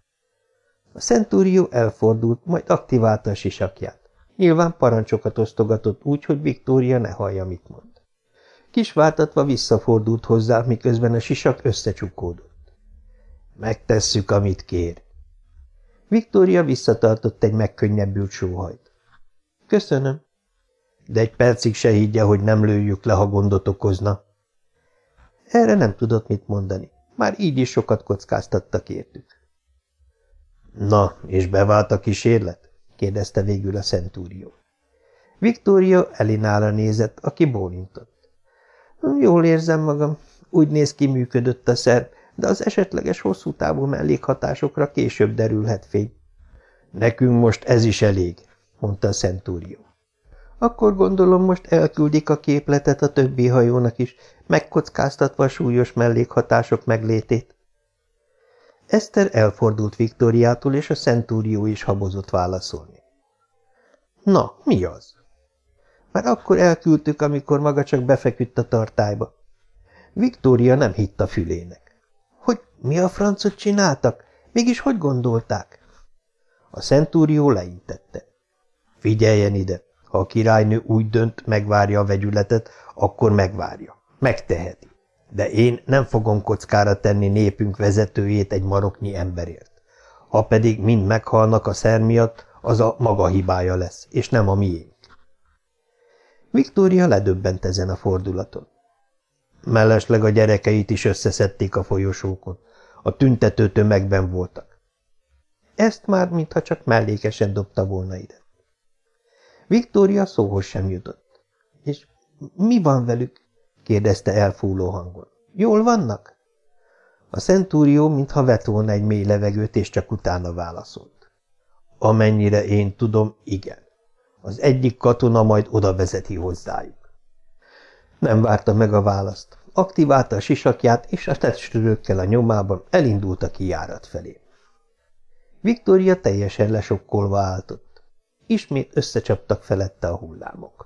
A Centurió elfordult, majd aktiválta a sisakját. Nyilván parancsokat osztogatott úgy, hogy Viktória ne hallja, mit mond. Kisváltatva visszafordult hozzá, miközben a sisak összecsukódott. Megtesszük, amit kér. Viktória visszatartott egy megkönnyebbült sóhajt. Köszönöm. De egy percig se higgye, hogy nem lőjük le, ha gondot okozna. Erre nem tudott mit mondani. Már így is sokat kockáztattak értük. Na, és bevált a kísérlet? Kérdezte végül a Centurió. Viktória Elinára nézett, aki bólintott. Jól érzem magam. Úgy néz ki, működött a szerv, de az esetleges hosszú távú mellékhatásokra később derülhet fény. Nekünk most ez is elég, mondta a Centurió. Akkor gondolom most elküldik a képletet a többi hajónak is, megkockáztatva a súlyos mellékhatások meglétét. Eszter elfordult Viktóriától, és a Centurió is habozott válaszolni. Na, mi az? Már akkor elküldtük, amikor maga csak befeküdt a tartályba. Viktória nem hitt a fülének. Hogy mi a francot csináltak? Mégis hogy gondolták? A Centurió leintette. Figyeljen ide! Ha a királynő úgy dönt, megvárja a vegyületet, akkor megvárja. Megteheti. De én nem fogom kockára tenni népünk vezetőjét egy maroknyi emberért. Ha pedig mind meghalnak a szer miatt, az a maga hibája lesz, és nem a miénk. Viktória ledöbbent ezen a fordulaton. Mellesleg a gyerekeit is összeszedték a folyosókon. A tüntető tömegben voltak. Ezt már mintha csak mellékesen dobta volna ide. Viktória szóhoz sem jutott. És mi van velük? Kérdezte elfúló hangon. Jól vannak? A Centurió mintha vett volna egy mély levegőt, és csak utána válaszolt. Amennyire én tudom, igen. Az egyik katona majd oda vezeti hozzájuk. Nem várta meg a választ. Aktiválta a sisakját, és a testőrökkel a nyomában elindult a kijárat felé. Viktória teljesen lesokkolva álltott. Ismét összecsaptak felette a hullámok.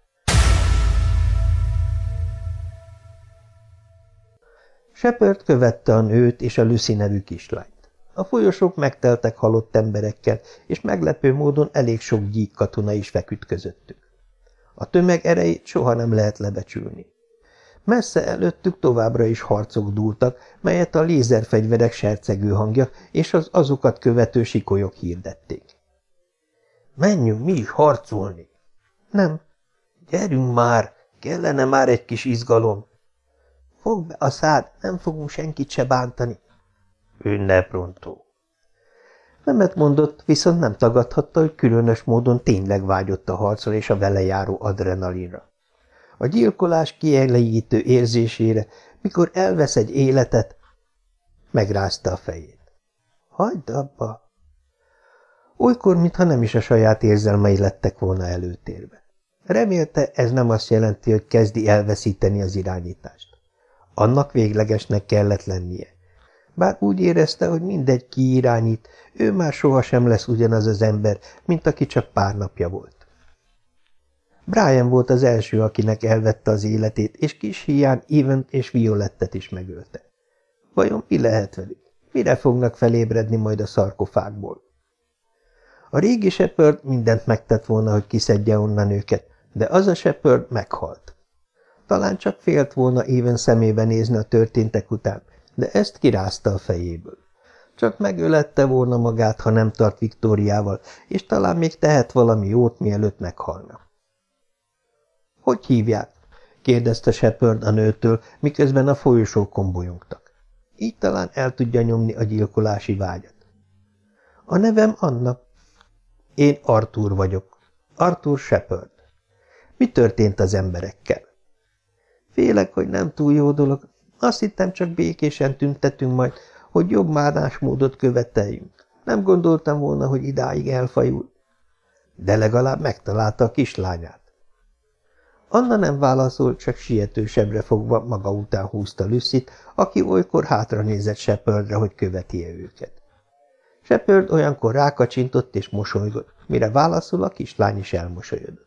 Shepard követte a nőt és a Lucy nevű kislányt. A folyosók megteltek halott emberekkel, és meglepő módon elég sok gyík katona is feküdt közöttük. A tömeg erejét soha nem lehet lebecsülni. Messze előttük továbbra is harcok dúltak, melyet a lézerfegyverek sercegő hangja és az azokat követő sikolyok hirdették. Menjünk mi is harcolni. Nem. Gyerünk már, kellene már egy kis izgalom. Fogd be a szád, nem fogunk senkit se bántani. Ünneprontó. Nemet mondott, viszont nem tagadhatta, hogy különös módon tényleg vágyott a harcra és a vele járó adrenalinra. A gyilkolás kielégítő érzésére, mikor elvesz egy életet, megrázta a fejét. Hagyd abba! Olykor, mintha nem is a saját érzelmei lettek volna előtérbe. Remélte, ez nem azt jelenti, hogy kezdi elveszíteni az irányítást. Annak véglegesnek kellett lennie. Bár úgy érezte, hogy mindegy ki irányít, ő már sohasem lesz ugyanaz az ember, mint aki csak pár napja volt. Brian volt az első, akinek elvette az életét, és kis híján Event és Violettet is megölte. Vajon mi lehet velük? Mire fognak felébredni majd a szarkofágból? A régi Shepard mindent megtett volna, hogy kiszedje onnan őket, de az a Shepard meghalt. Talán csak félt volna Even szemébe nézni a történtek után, de ezt kirázta a fejéből. Csak megölette volna magát, ha nem tart Viktóriával, és talán még tehet valami jót, mielőtt meghalna. – Hogy hívják? – kérdezte Shepard a nőtől, miközben a folyosókon bolyongtak. Így talán el tudja nyomni a gyilkolási vágyat. – A nevem Anna. – Én Arthur vagyok. Arthur Shepard. Mi történt az emberekkel? – Félek, hogy nem túl jó dolog. Azt hittem, csak békésen tüntetünk majd, hogy jobb bánásmódot követeljünk. Nem gondoltam volna, hogy idáig elfajul. De legalább megtalálta a kislányát. Anna nem válaszolt, csak sietősebbre fogva maga után húzta Lucyt, aki olykor hátranézett Shepardre, hogy követi-e őket. Shepard olyankor rákacsintott és mosolygott, mire válaszul a kislány is elmosolyodott.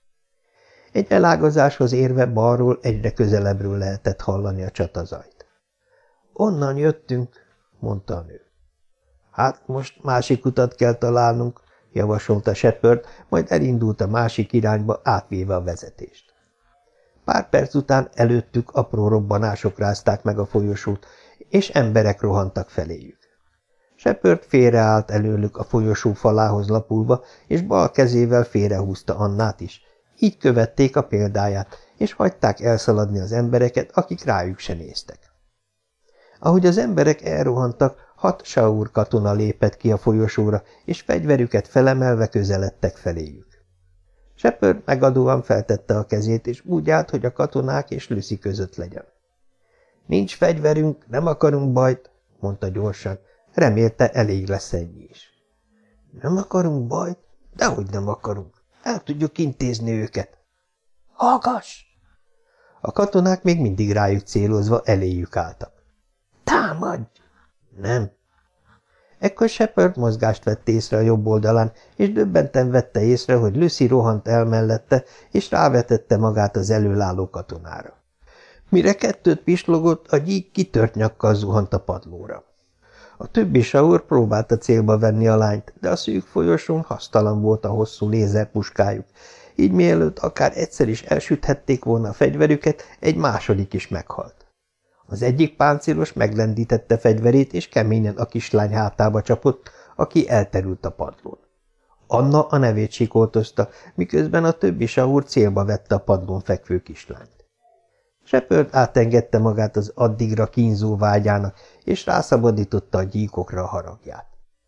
Egy elágazáshoz érve balról egyre közelebbről lehetett hallani a csatazajt. Onnan jöttünk, mondta a nő. Hát most másik utat kell találnunk, javasolta Shepard, majd elindult a másik irányba, átvéve a vezetést. Pár perc után előttük apró robbanások rázták meg a folyosót, és emberek rohantak feléjük. Shepard félreállt előlük a folyosó falához lapulva, és bal kezével félrehúzta Annát is. Így követték a példáját, és hagyták elszaladni az embereket, akik rájuk se néztek. Ahogy az emberek elrohantak, 6 Shaur katona lépett ki a folyosóra, és fegyverüket felemelve közeledtek feléjük. Shepard megadóan feltette a kezét, és úgy állt, hogy a katonák és Lucy között legyen. Nincs fegyverünk, nem akarunk bajt, mondta gyorsan, remélte elég lesz ennyi is. Nem akarunk bajt? Dehogy nem akarunk. El tudjuk intézni őket. Hallgass! A katonák még mindig rájuk célozva eléjük álltak. Támadj! Nem. Ekkor Shepard mozgást vett észre a jobb oldalán, és döbbenten vette észre, hogy Lucy rohant el mellette, és rávetette magát az előálló katonára. Mire kettőt pislogott, a gyík kitört nyakkal zuhant a padlóra. A többi Shaur próbálta célba venni a lányt, de a szűk folyosón hasztalan volt a hosszú lézerpuskájuk, így mielőtt akár egyszer is elsüthették volna a fegyverüket, egy második is meghalt. Az egyik páncélos meglendítette fegyverét, és keményen a kislány hátába csapott, aki elterült a padlón. Anna a nevét sikoltozta, miközben a többi Shaur célba vette a padlón fekvő kislányt. Shepard átengedte magát az addigra kínzó vágyának, és rászabadította a gyíkokra a haragját.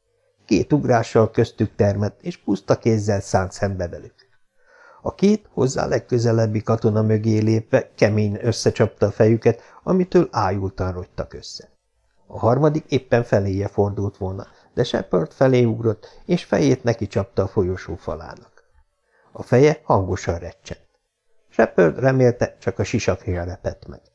2 ugrással köztük termett, és puszta kézzel szállt szembe velük. A 2 hozzá legközelebbi katona mögé lépve keményen összecsapta a fejüket, amitől ájultan rogytak össze. A harmadik éppen feléje fordult volna, de Shepard felé ugrott, és fejét neki csapta a folyosó falának. A feje hangosan recsent. Shepard remélte, csak a sisakja repett meg.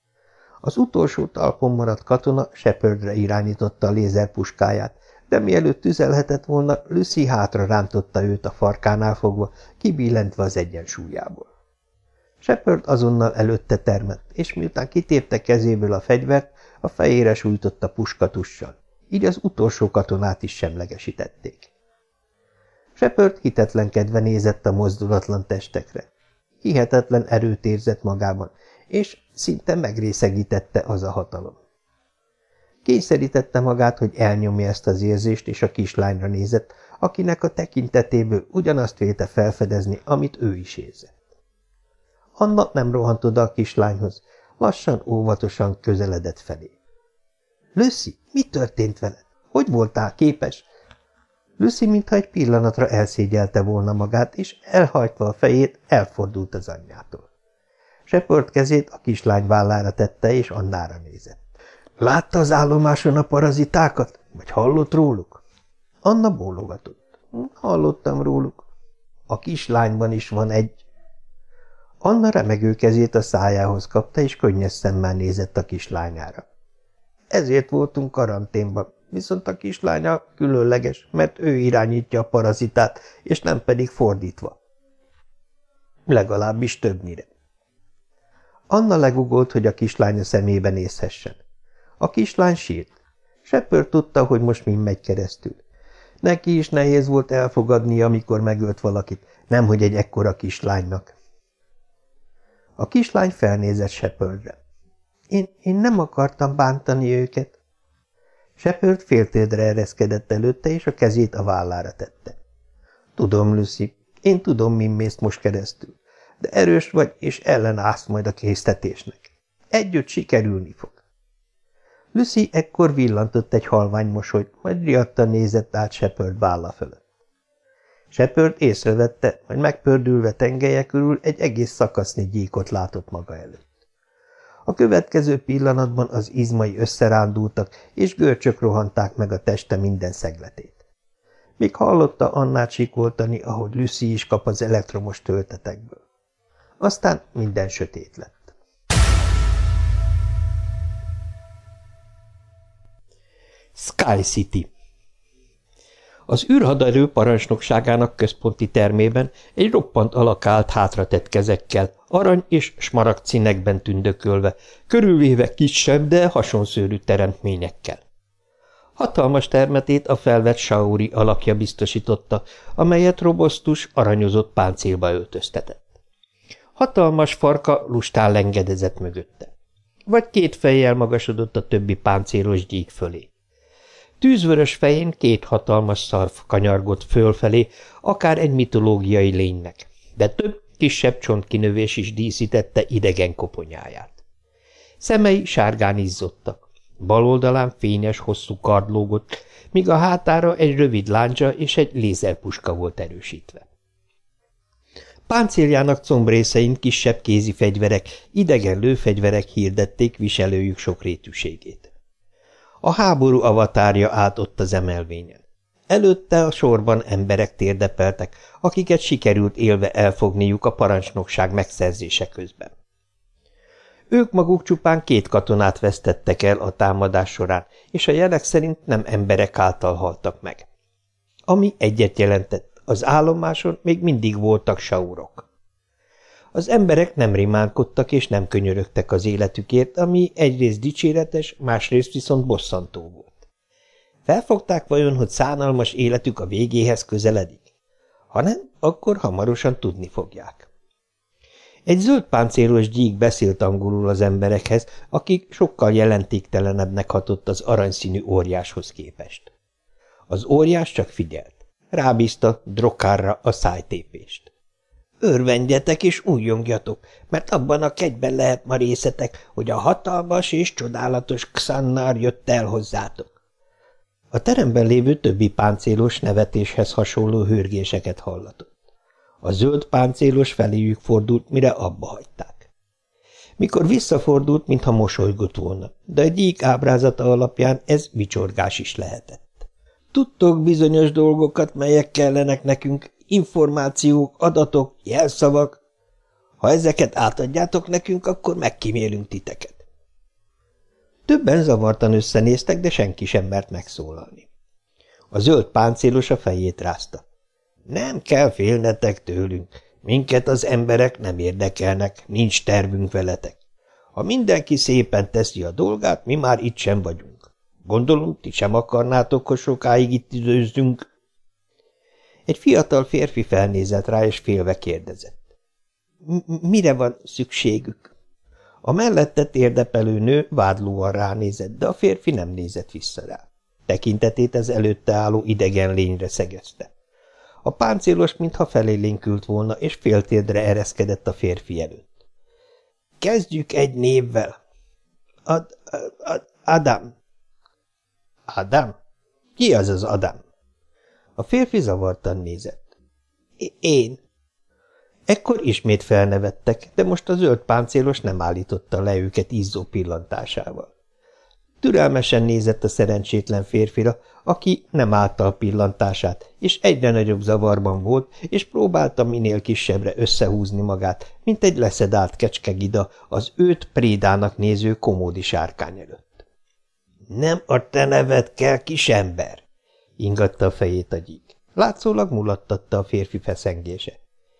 Az utolsó talpon maradt katona Shepardre irányította a lézerpuskáját, de mielőtt tüzelhetett volna, Lucy hátra rántotta őt a farkánál fogva, kibillentve az egyensúlyából. Shepard azonnal előtte termett, és miután kitépte kezéből a fegyvert, a fejére sújtotta puskatussal, így az utolsó katonát is semlegesítették. Shepard hitetlenkedve nézett a mozdulatlan testekre. Hihetetlen erőt érzett magában, és szinte megrészegítette az a hatalom. Kényszerítette magát, hogy elnyomja ezt az érzést, és a kislányra nézett, akinek a tekintetéből ugyanazt vélte felfedezni, amit ő is érzett. Anna nem rohant oda a kislányhoz, lassan, óvatosan közeledett felé. – Lucy, mi történt veled? Hogy voltál képes? Lucy mintha egy pillanatra elszégyelte volna magát, és elhajtva a fejét elfordult az anyjától. Shepard kezét a kislány vállára tette, és Annára nézett. Látta az állomáson a parazitákat? Vagy hallott róluk? Anna bólogatott. Hallottam róluk. A kislányban is van egy. Anna remegő kezét a szájához kapta, és könnyes szemmel nézett a kislányára. Ezért voltunk karanténban, viszont a kislánya különleges, mert ő irányítja a parazitát, és nem pedig fordítva. legalábbis többnyire. Anna legugolt, hogy a kislány a szemébe nézhessen. A kislány sírt. Shepard tudta, hogy most mind megy keresztül. Neki is nehéz volt elfogadnia, amikor megölt valakit, nemhogy egy ekkora kislánynak. A kislány felnézett Shepardre. Én nem akartam bántani őket. Shepard féltérdre ereszkedett előtte, és a kezét a vállára tette. Tudom, Lucy, én tudom, min mész most keresztül, de erős vagy, és ellenállsz majd a késztetésnek. Együtt sikerülni fog. Lucy ekkor villantott egy halvány mosolyt, majd riadtan nézett át Shepard válla fölött. Shepard észrevette, hogy megpördülve tengelye körül egy egész szakasznyi gyíkot látott maga előtt. A következő pillanatban az izmai összerándultak, és görcsök rohanták meg a teste minden szegletét. Még hallotta Annát sikoltani, ahogy Lucy is kap az elektromos töltetekből. Aztán minden sötét lett. Sky City. Az űrhaderő parancsnokságának központi termében egy roppant alak állt hátratett kezekkel, arany és smaragd színekben tündökölve, körülvéve kisebb, de hasonszőrű teremtményekkel. Hatalmas termetét a felvett saori alakja biztosította, amelyet robosztus, aranyozott páncélba öltöztetett. Hatalmas farka lustán lengedezett mögötte. Vagy két fejjel magasodott a többi páncélos gyík fölé. Tűzvörös fején két hatalmas szarv kanyargott fölfelé, akár egy mitológiai lénynek, de több kisebb csontkinövés is díszítette idegen koponyáját. Szemei sárgán izzottak, bal oldalán fényes, hosszú kard lógott, míg a hátára egy rövid láncsa és egy lézerpuska volt erősítve. Páncéljának combrészeit kisebb kézi fegyverek, idegen lőfegyverek hirdették viselőjük sokrétűségét. A háború avatárja állt ott az emelvényen. Előtte a sorban emberek térdepeltek, akiket sikerült élve elfogniuk a parancsnokság megszerzése közben. Ők maguk csupán 2 katonát vesztettek el a támadás során, és a jelek szerint nem emberek által haltak meg. Ami egyet jelentett, az állomáson még mindig voltak saurok. Az emberek nem rimánkodtak és nem könyörögtek az életükért, ami egyrészt dicséretes, másrészt viszont bosszantó volt. Felfogták vajon, hogy szánalmas életük a végéhez közeledik? Ha nem, akkor hamarosan tudni fogják. Egy zöld páncélos gyík beszélt angolul az emberekhez, akik sokkal jelentéktelenebbnek hatott az aranyszínű óriáshoz képest. Az óriás csak figyelt. Rábízta Drokárra a szájtépést. Örvendjetek és újjongjatok, mert abban a kegyben lehet ma részetek, hogy a hatalmas és csodálatos Xannár jött el hozzátok. A teremben lévő többi páncélos nevetéshez hasonló hőrgéseket hallatott. A zöld páncélos feléjük fordult, mire abba hagyták. Mikor visszafordult, mintha mosolygott volna, de a gyík ábrázata alapján ez vicsorgás is lehetett. Tudtok bizonyos dolgokat, melyek kellenek nekünk, információk, adatok, jelszavak. Ha ezeket átadjátok nekünk, akkor megkímélünk titeket. Többen zavartan összenéztek, de senki sem mert megszólalni. A zöld páncélos a fejét rázta. Nem kell félnetek tőlünk, minket az emberek nem érdekelnek, nincs tervünk veletek. Ha mindenki szépen teszi a dolgát, mi már itt sem vagyunk. Gondolom, ti sem akarnátok, hogy sokáig itt időzzünk. Egy fiatal férfi felnézett rá, és félve kérdezett. Mire van szükségük? A mellette térdepelő nő vádlóan ránézett, de a férfi nem nézett vissza rá. Tekintetét az előtte álló idegen lényre szegezte. A páncélos mintha felélénkült volna, és féltérdre ereszkedett a férfi előtt. Kezdjük egy névvel. Adam. Adam? Ki az az Adam? A férfi zavartan nézett. Én. Ekkor ismét felnevettek, de most a zöld páncélos nem állította le őket izzó pillantásával. Türelmesen nézett a szerencsétlen férfira, aki nem állta a pillantását, és egyre nagyobb zavarban volt, és próbálta minél kisebbre összehúzni magát, mint egy leszedált kecskegida az őt prédának néző komódi sárkány előtt. Nem a te neved kell, kisember! Ingatta a fejét a gyík. Látszólag mulattatta a férfi feszengése.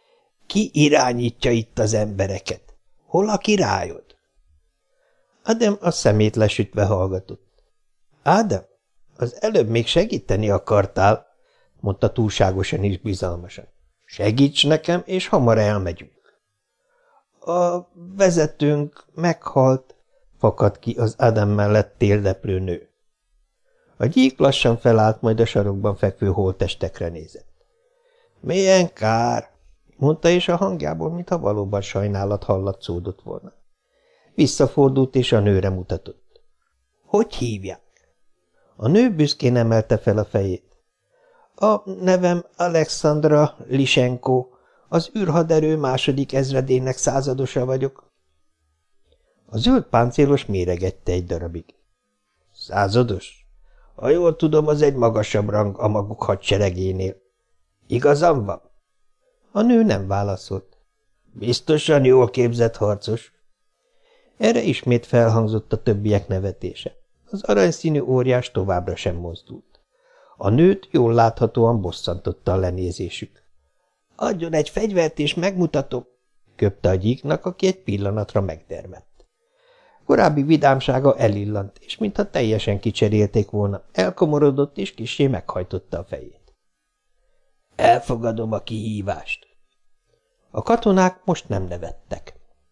Ki irányítja itt az embereket? Hol a királyod? Adam a szemét lesütve hallgatott. Ádám, az előbb még segíteni akartál, mondta túlságosan is bizalmasan. Segíts nekem, és hamar elmegyünk. A vezetőnk meghalt, fakadt ki az Adam mellett térdeplő nő. A gyík lassan felállt, majd a sarokban fekvő holttestekre nézett. Milyen kár, mondta, és a hangjából, mintha valóban sajnálat hallatszódott volna. Visszafordult, és a nőre mutatott. Hogy hívják? A nő büszkén emelte fel a fejét. A nevem Alexandra Lisenko, az űrhaderő második ezredének századosa vagyok. A zöld páncélos méregette egy darabig. Százados? Ha jól tudom, az egy magasabb rang a maguk hadseregénél. Igazam van? A nő nem válaszolt. Biztosan jól képzett harcos. Erre ismét felhangzott a többiek nevetése. Az aranyszínű óriás továbbra sem mozdult. A nőt jól láthatóan bosszantotta a lenézésük. Adjon egy fegyvert, és megmutatom, köpte a gyíknak, aki egy pillanatra megdermedt. Korábbi vidámsága elillant, és mintha teljesen kicserélték volna, elkomorodott, és kissé meghajtotta a fejét. Elfogadom a kihívást. A katonák most nem nevettek.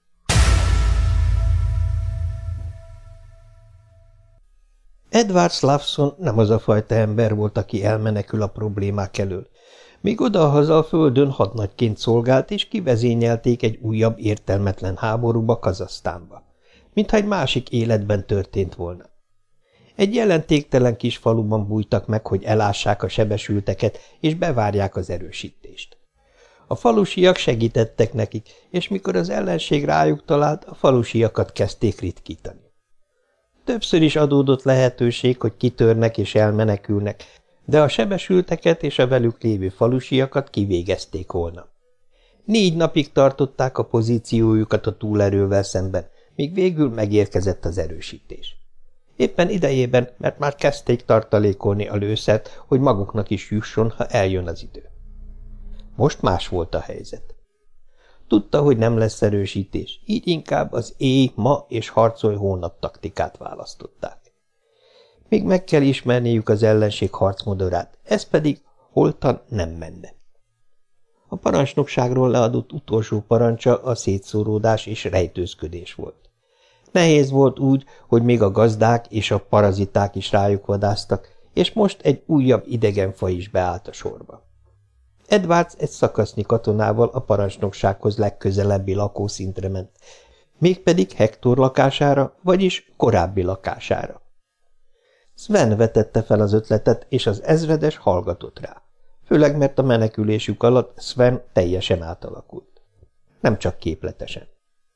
Edward Slavson nem az a fajta ember volt, aki elmenekül a problémák elől, míg odahaza a földön hadnagyként szolgált, és kivezényelték egy újabb értelmetlen háborúba Kazahsztánba, mintha egy másik életben történt volna. Egy jelentéktelen kis faluban bújtak meg, hogy elássák a sebesülteket, és bevárják az erősítést. A falusiak segítettek nekik, és mikor az ellenség rájuk talált, a falusiakat kezdték ritkítani. Többször is adódott lehetőség, hogy kitörnek és elmenekülnek, de a sebesülteket és a velük lévő falusiakat kivégezték volna. 4 napig tartották a pozíciójukat a túlerővel szemben, míg végül megérkezett az erősítés. Éppen idejében, mert már kezdték tartalékolni a lőszert, hogy maguknak is jusson, ha eljön az idő. Most más volt a helyzet. Tudta, hogy nem lesz erősítés, így inkább az éj, ma és harcolj hónap taktikát választották. Még meg kell ismerniük az ellenség harcmodorát, ez pedig holtan nem menne. A parancsnokságról leadott utolsó parancsa a szétszóródás és rejtőzködés volt. Nehéz volt úgy, hogy még a gazdák és a paraziták is rájuk vadásztak, és most egy újabb idegen faj is beállt a sorba. Edwards egy szakasznyi katonával a parancsnoksághoz legközelebbi lakószintre ment, mégpedig Hector lakására, vagyis korábbi lakására. Sven vetette fel az ötletet, és az ezredes hallgatott rá, főleg mert a menekülésük alatt Sven teljesen átalakult. Nem csak képletesen.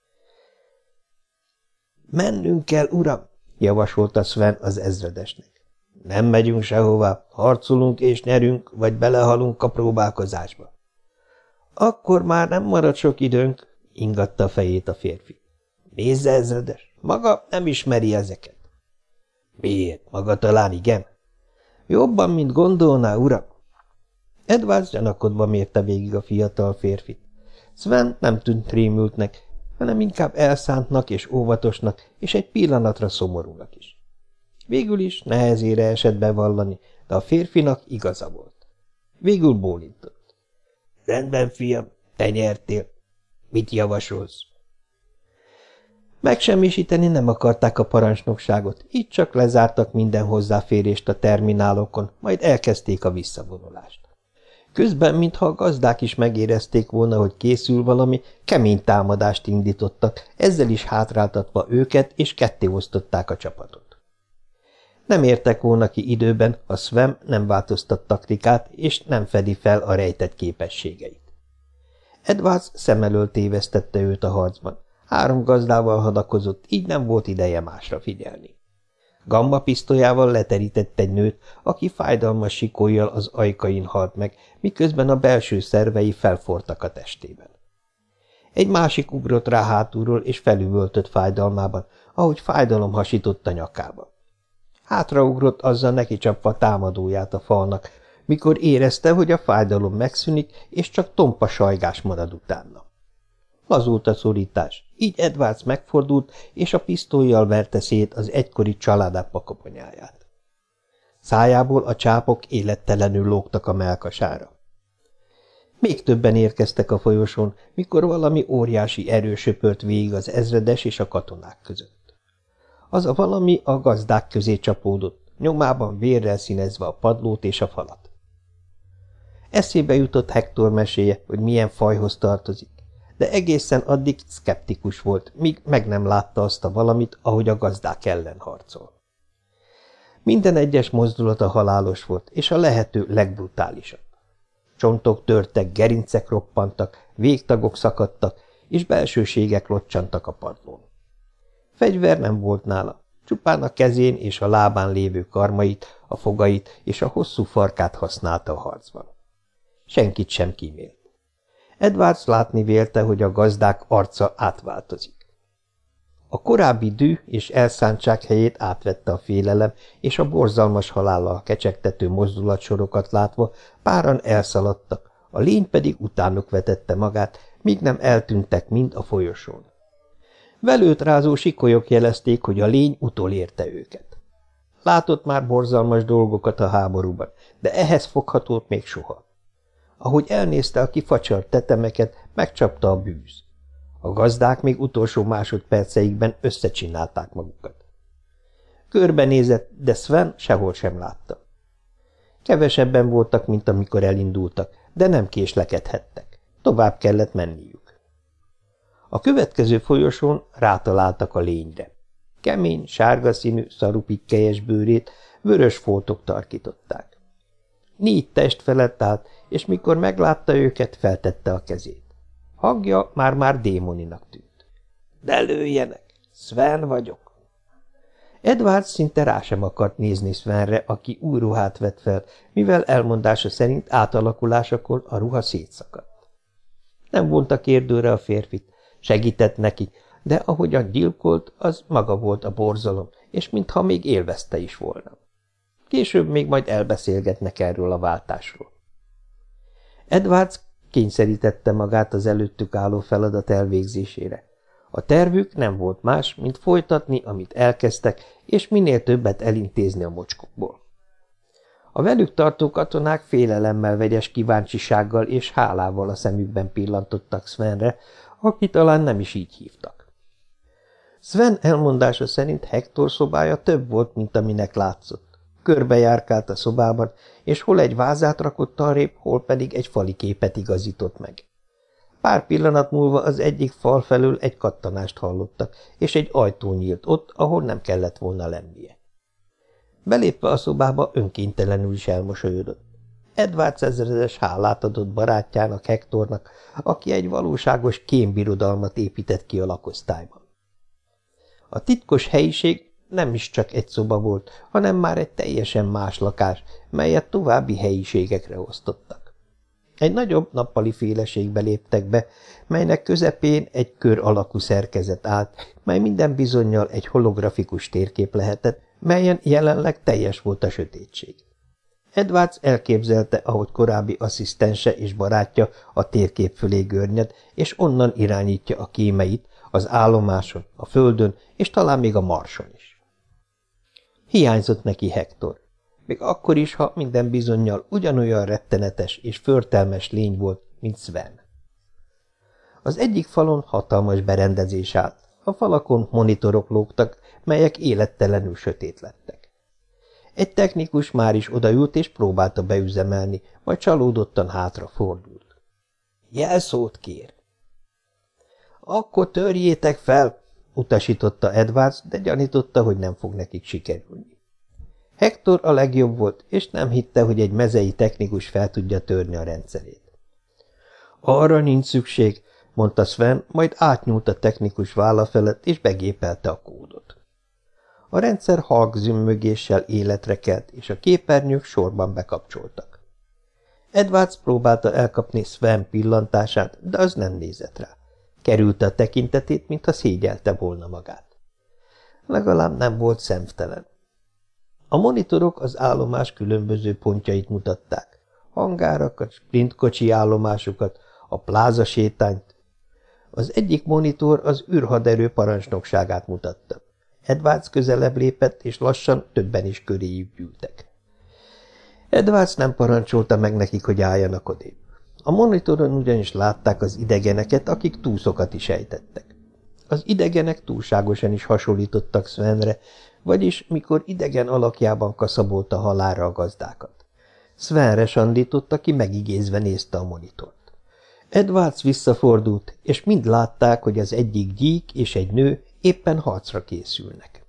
Mennünk kell, uram, javasolta Sven az ezredesnek. Nem megyünk sehová, harcolunk és nyerünk, vagy belehalunk a próbálkozásba. Akkor már nem marad sok időnk, ingatta a fejét a férfi. Nézze, ezredes, maga nem ismeri ezeket. Miért? Maga talán igen? Jobban, mint gondolná, uram. Edwards gyanakodva mérte végig a fiatal férfit. Sven nem tűnt rémültnek, hanem inkább elszántnak és óvatosnak, és egy pillanatra szomorúnak is. Végül is nehezére esett bevallani, de a férfinak igaza volt. Végül bólintott. Rendben, fiam, te nyertél. Mit javasolsz? Megsemmisíteni nem akarták a parancsnokságot, így csak lezártak minden hozzáférést a terminálokon, majd elkezdték a visszavonulást. Közben, mintha a gazdák is megérezték volna, hogy készül valami, kemény támadást indítottak, ezzel is hátráltatva őket, és kettéosztották a csapatot. Nem értek volna ki időben, ha Sven nem változtat taktikát, és nem fedi fel a rejtett képességeit. Edwards szem elől tévesztette őt a harcban. 3 gazdával hadakozott, így nem volt ideje másra figyelni. Gamma pisztolyával leterített egy nőt, aki fájdalmas sikóllyal az ajkain halt meg, miközben a belső szervei felfortak a testében. Egy másik ugrott rá hátulról, és felüvöltött fájdalmában, ahogy fájdalom hasított a nyakába. Hátraugrott, azzal neki csapva támadóját a falnak, mikor érezte, hogy a fájdalom megszűnik, és csak tompa sajgás marad utána. Lazult a szorítás, így Edwards megfordult, és a pisztollyal verte szét az egykori családapa koponyáját. Szájából a csápok élettelenül lógtak a mellkasára. Még többen érkeztek a folyosón, mikor valami óriási erő söpört végig az ezredes és a katonák között. Az a valami a gazdák közé csapódott, nyomában vérrel színezve a padlót és a falat. Eszébe jutott Hector meséje, hogy milyen fajhoz tartozik, de egészen addig szkeptikus volt, míg meg nem látta azt a valamit, ahogy a gazdák ellen harcol. Minden egyes mozdulata halálos volt, és a lehető legbrutálisabb. Csontok törtek, gerincek roppantak, végtagok szakadtak, és belsőségek locsantak a padlón. Fegyver nem volt nála, csupán a kezén és a lábán lévő karmait, a fogait és a hosszú farkát használta a harcban. Senkit sem kímélt. Edwards látni vélte, hogy a gazdák arca átváltozik. A korábbi düh és elszántság helyét átvette a félelem, és a borzalmas halállal kecsegtető mozdulatsorokat látva páran elszaladtak, a lény pedig utánuk vetette magát, míg nem eltűntek mind a folyosón. Velőt rázó sikolyok jelezték, hogy a lény utolérte őket. Látott már borzalmas dolgokat a háborúban, de ehhez foghatót még soha. Ahogy elnézte a kifacsart tetemeket, megcsapta a bűz. A gazdák még utolsó másodperceikben összecsinálták magukat. Körbenézett, de Sven sehol sem látta. Kevesebben voltak, mint amikor elindultak, de nem késlekedhettek. Tovább kellett menniük. A következő folyosón rátaláltak a lényre. Kemény, sárga színű, szarupikkelyes bőrét vörös foltok tarkították. 4 test felett állt, és mikor meglátta őket, feltette a kezét. Hangja már-már démoninak tűnt. – De lőjenek! Sven vagyok! Edwards szinte rá sem akart nézni Svenre, aki új ruhát vett fel, mivel elmondása szerint átalakulásakor a ruha szétszakadt. Nem vonta kérdőre a férfit, segített neki, de ahogyan gyilkolt, az maga volt a borzalom, és mintha még élvezte is volna. Később még majd elbeszélgetnek erről a váltásról. Edwards kényszerítette magát az előttük álló feladat elvégzésére. A tervük nem volt más, mint folytatni, amit elkezdtek, és minél többet elintézni a mocskokból. A velük tartó katonák félelemmel vegyes kíváncsisággal és hálával a szemükben pillantottak Svenre, aki talán nem is így hívtak. Sven elmondása szerint Hector szobája több volt, mint aminek látszott. Körbejárkált a szobában, és hol egy vázát rakott arrébb, hol pedig egy fali képet igazított meg. Pár pillanat múlva az egyik fal felől egy kattanást hallottak, és egy ajtó nyílt ott, ahol nem kellett volna lennie. Belépve a szobába önkéntelenül is elmosolyodott. Edwards ezredes hálát adott barátjának, Hectornak, aki egy valóságos kémbirodalmat épített ki a lakosztályban. A titkos helyiség nem is csak egy szoba volt, hanem már egy teljesen más lakás, melyet további helyiségekre osztottak. Egy nagyobb nappali féleségbe léptek be, melynek közepén egy kör alakú szerkezet állt, mely minden bizonnyal egy holografikus térkép lehetett, melyen jelenleg teljes volt a sötétség. Edwards elképzelte, ahogy korábbi asszisztense és barátja a térkép fölé görnyed, és onnan irányítja a kémeit az állomáson, a Földön, és talán még a Marson is. Hiányzott neki Hector, még akkor is, ha minden bizonnyal ugyanolyan rettenetes és förtelmes lény volt, mint Sven. Az egyik falon hatalmas berendezés állt, a falakon monitorok lógtak, melyek élettelenül sötét lettek. Egy technikus már is odaült és próbálta beüzemelni, majd csalódottan hátra fordult. Jelszót kér. Akkor törjétek fel, utasította Edwards, de gyanította, hogy nem fog nekik sikerülni. Hector a legjobb volt, és nem hitte, hogy egy mezei technikus fel tudja törni a rendszerét. Arra nincs szükség, mondta Sven, majd átnyúlt a technikus válla felett, és begépelte a kódot. A rendszer halk zümmögéssel életre kelt, és a képernyők sorban bekapcsoltak. Edwards próbálta elkapni Sven pillantását, de az nem nézett rá. Kerülte a tekintetét, mintha szégyelte volna magát. Legalább nem volt szemtelen. A monitorok az állomás különböző pontjait mutatták. hangárakat, sprintkocsi állomásokat, a pláza sétányt. Az egyik monitor az űrhaderő parancsnokságát mutatta. Edwards közelebb lépett, és lassan többen is köréjük gyűltek. Edwards nem parancsolta meg nekik, hogy álljanak odébb. A monitoron ugyanis látták az idegeneket, akik túszokat is ejtettek. Az idegenek túlságosan is hasonlítottak Svenre, vagyis mikor idegen alakjában kaszabolta halálra a gazdákat. Svenre sandított, aki megigézve nézte a monitort. Edwards visszafordult, és mind látták, hogy az egyik gyík és egy nő éppen harcra készülnek.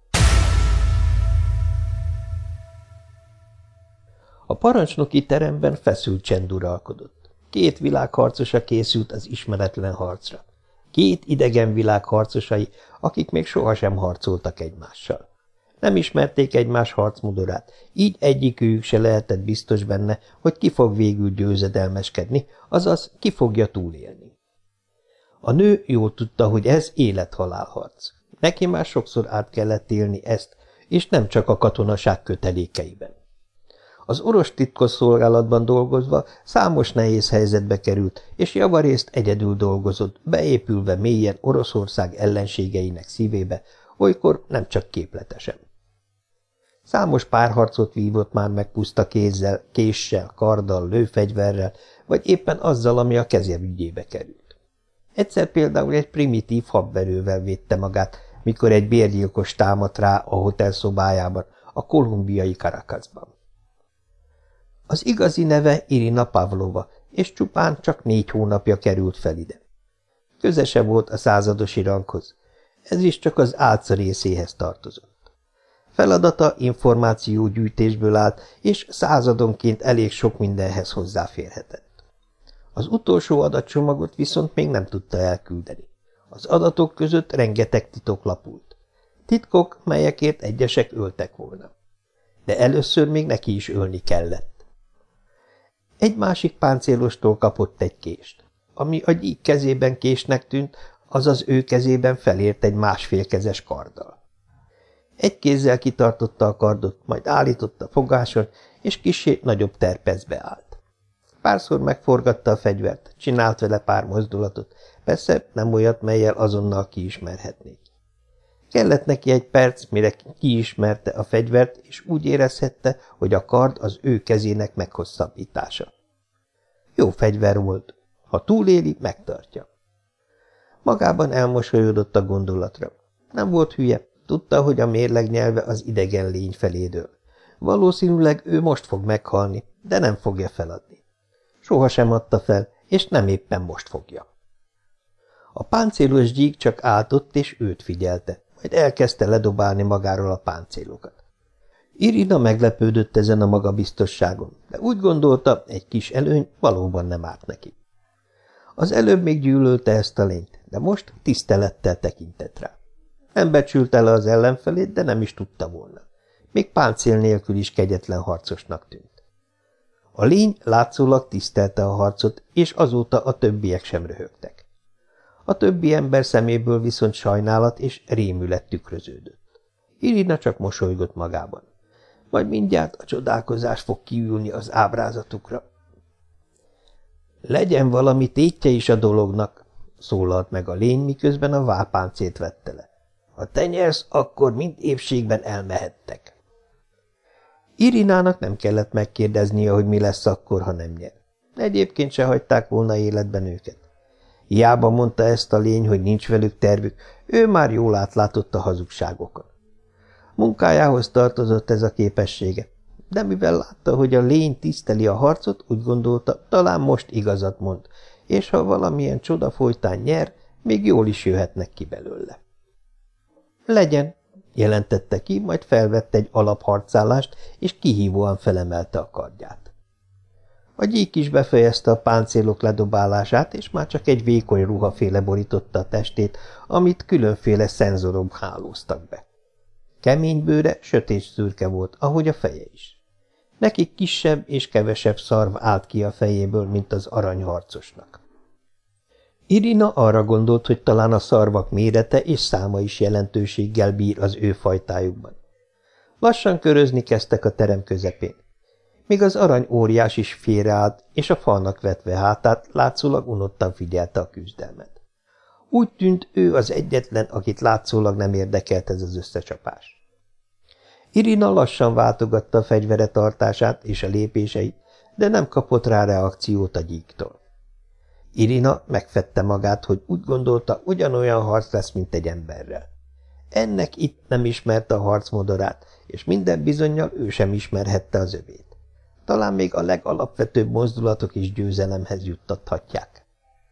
A parancsnoki teremben feszült csend uralkodott. 2 világharcosa készült az ismeretlen harcra. 2 idegen világ harcosai, akik még sohasem harcoltak egymással. Nem ismerték egymás harcmodorát, így egyikőjük se lehetett biztos benne, hogy ki fog végül győzedelmeskedni, azaz ki fogja túlélni. A nő jól tudta, hogy ez élet-halál harc. Neki már sokszor át kellett élni ezt, és nem csak a katonaság kötelékeiben. Az orosz titkosszolgálatban dolgozva számos nehéz helyzetbe került, és javarészt egyedül dolgozott, beépülve mélyen Oroszország ellenségeinek szívébe, olykor nem csak képletesen. Számos párharcot vívott már meg puszta kézzel, késsel, karddal, lőfegyverrel, vagy éppen azzal, ami a keze ügyébe került. Egyszer például egy primitív habverővel védte magát, mikor egy bérgyilkos támadt rá a hotel szobájában, a kolumbiai Caracasban. Az igazi neve Irina Pavlova, és csupán csak 4 hónapja került fel ide. Köze se volt a századosi ranghoz. Ez is csak az álca részéhez tartozott. Feladata információgyűjtésből állt, és századonként elég sok mindenhez hozzáférhetett. Az utolsó adatcsomagot viszont még nem tudta elküldeni. Az adatok között rengeteg titok lapult. Titkok, melyekért egyesek öltek volna. De először még neki is ölni kellett. Egy másik páncélostól kapott egy kést. Ami a gyík kezében késnek tűnt, az az ő kezében felért egy 1,5 kezes karddal. Egy kézzel kitartotta a kardot, majd állította fogáson, és kissé nagyobb terpezbe állt. Párszor megforgatta a fegyvert, csinált vele pár mozdulatot, persze nem olyat, mellyel azonnal kiismerhetnék. Kellett neki egy perc, mire kiismerte a fegyvert, és úgy érezhette, hogy a kard az ő kezének meghosszabbítása. Jó fegyver volt. Ha túléli, megtartja. Magában elmosolyodott a gondolatra. Nem volt hülye, tudta, hogy a mérleg nyelve az idegen lény felédől. Valószínűleg ő most fog meghalni, de nem fogja feladni. Sohasem adta fel, és nem éppen most fogja. A páncélos gyík csak áltott, és őt figyelte, majd elkezdte ledobálni magáról a páncélokat. Irina meglepődött ezen a magabiztosságon, de úgy gondolta, egy kis előny valóban nem árt neki. Az előbb még gyűlölte ezt a lényt, de most tisztelettel tekintett rá. Nem becsülte le az ellenfelét, de nem is tudta volna. Még páncél nélkül is kegyetlen harcosnak tűnt. A lény látszólag tisztelte a harcot, és azóta a többiek sem röhögtek. A többi ember szeméből viszont sajnálat és rémület tükröződött. Irina csak mosolygott magában. Majd mindjárt a csodálkozás fog kiülni az ábrázatukra. Legyen valami tétje is a dolognak, szólalt meg a lény, miközben a vállpáncélt vette le. Ha te nyersz, akkor mind épségben elmehettek. Irinának nem kellett megkérdeznie, hogy mi lesz akkor, ha nem nyer. Egyébként se hagyták volna életben őket. Hiába mondta ezt a lény, hogy nincs velük tervük, ő már jól átlátott a hazugságokon. Munkájához tartozott ez a képessége, de mivel látta, hogy a lény tiszteli a harcot, úgy gondolta, talán most igazat mond, és ha valamilyen csoda folytán nyer, még jól is jöhetnek ki belőle. Legyen, jelentette ki, majd felvette egy alapharcállást, és kihívóan felemelte a kardját. A gyík is befejezte a páncélok ledobálását, és már csak egy vékony ruhaféle borította a testét, amit különféle szenzorok hálóztak be. Kemény bőre sötét szürke volt, ahogy a feje is. Neki kisebb és kevesebb szarv állt ki a fejéből, mint az aranyharcosnak. Irina arra gondolt, hogy talán a szarvak mérete és száma is jelentőséggel bír az ő fajtájukban. Lassan körözni kezdtek a terem közepén. még az arany óriás is félreállt, és a falnak vetve hátát látszólag unottan figyelte a küzdelmet. Úgy tűnt, ő az egyetlen, akit látszólag nem érdekelt ez az összecsapás. Irina lassan váltogatta a fegyvere tartását és a lépéseit, de nem kapott rá reakciót a gyíktól. Irina megfedte magát, hogy úgy gondolta, ugyanolyan harc lesz, mint egy emberrel. Ennek itt nem ismerte a harcmodorát, és minden bizonnyal ő sem ismerhette az övét. Talán még a legalapvetőbb mozdulatok is győzelemhez juttathatják.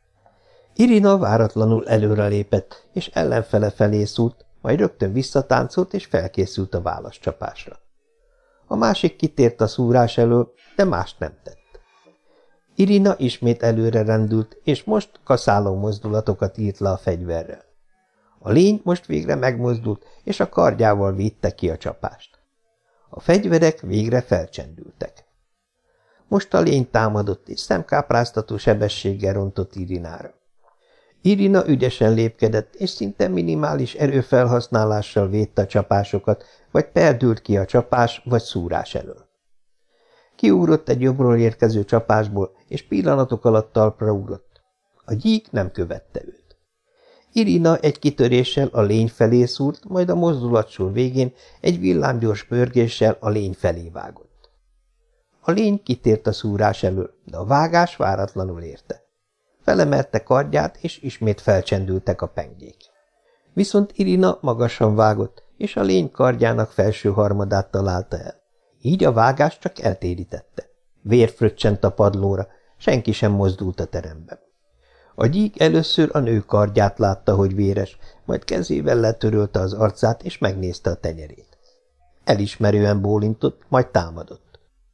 Irina váratlanul előrelépett, és ellenfele felé szúrt, majd rögtön visszatáncolt, és felkészült a válaszcsapásra. A másik kitért a szúrás elől, de mást nem tett. Irina ismét előre rendült, és most kaszáló mozdulatokat írt le a fegyverrel. A lény most végre megmozdult, és a kardjával védte ki a csapást. A fegyverek végre felcsendültek. Most a lény támadott, és szemkápráztató sebességgel rontott Irinára. Irina ügyesen lépkedett, és szinte minimális erőfelhasználással védte a csapásokat, vagy perdült ki a csapás vagy szúrás elől. Kiugrott egy jobbról érkező csapásból, és pillanatok alatt talpra ugrott. A gyík nem követte őt. Irina egy kitöréssel a lény felé szúrt, majd a mozdulatsor végén egy villámgyors pörgéssel a lény felé vágott. A lény kitért a szúrás elől, de a vágás váratlanul érte. Felemelte kardját, és ismét felcsendültek a pengék. Viszont Irina magasan vágott, és a lény kardjának felső harmadát találta el. Így a vágás csak eltérítette. Vér fröccsent a padlóra, senki sem mozdult a teremben. A gyík először a nő kardját látta, hogy véres, majd kezével letörölte az arcát, és megnézte a tenyerét. Elismerően bólintott, majd támadott.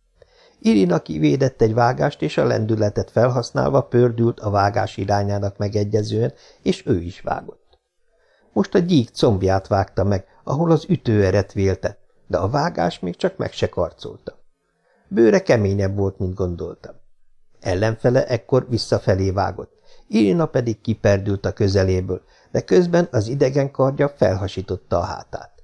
Irina kivédett egy vágást, és a lendületet felhasználva pördült a vágás irányának megegyezően, és ő is vágott. Most a gyík combját vágta meg, ahol az ütőeret vélte, de a vágás még csak meg se karcolta. Bőre keményebb volt, mint gondoltam. Ellenfele ekkor visszafelé vágott, Irina pedig kiperdült a közeléből, de közben az idegen kardja felhasította a hátát.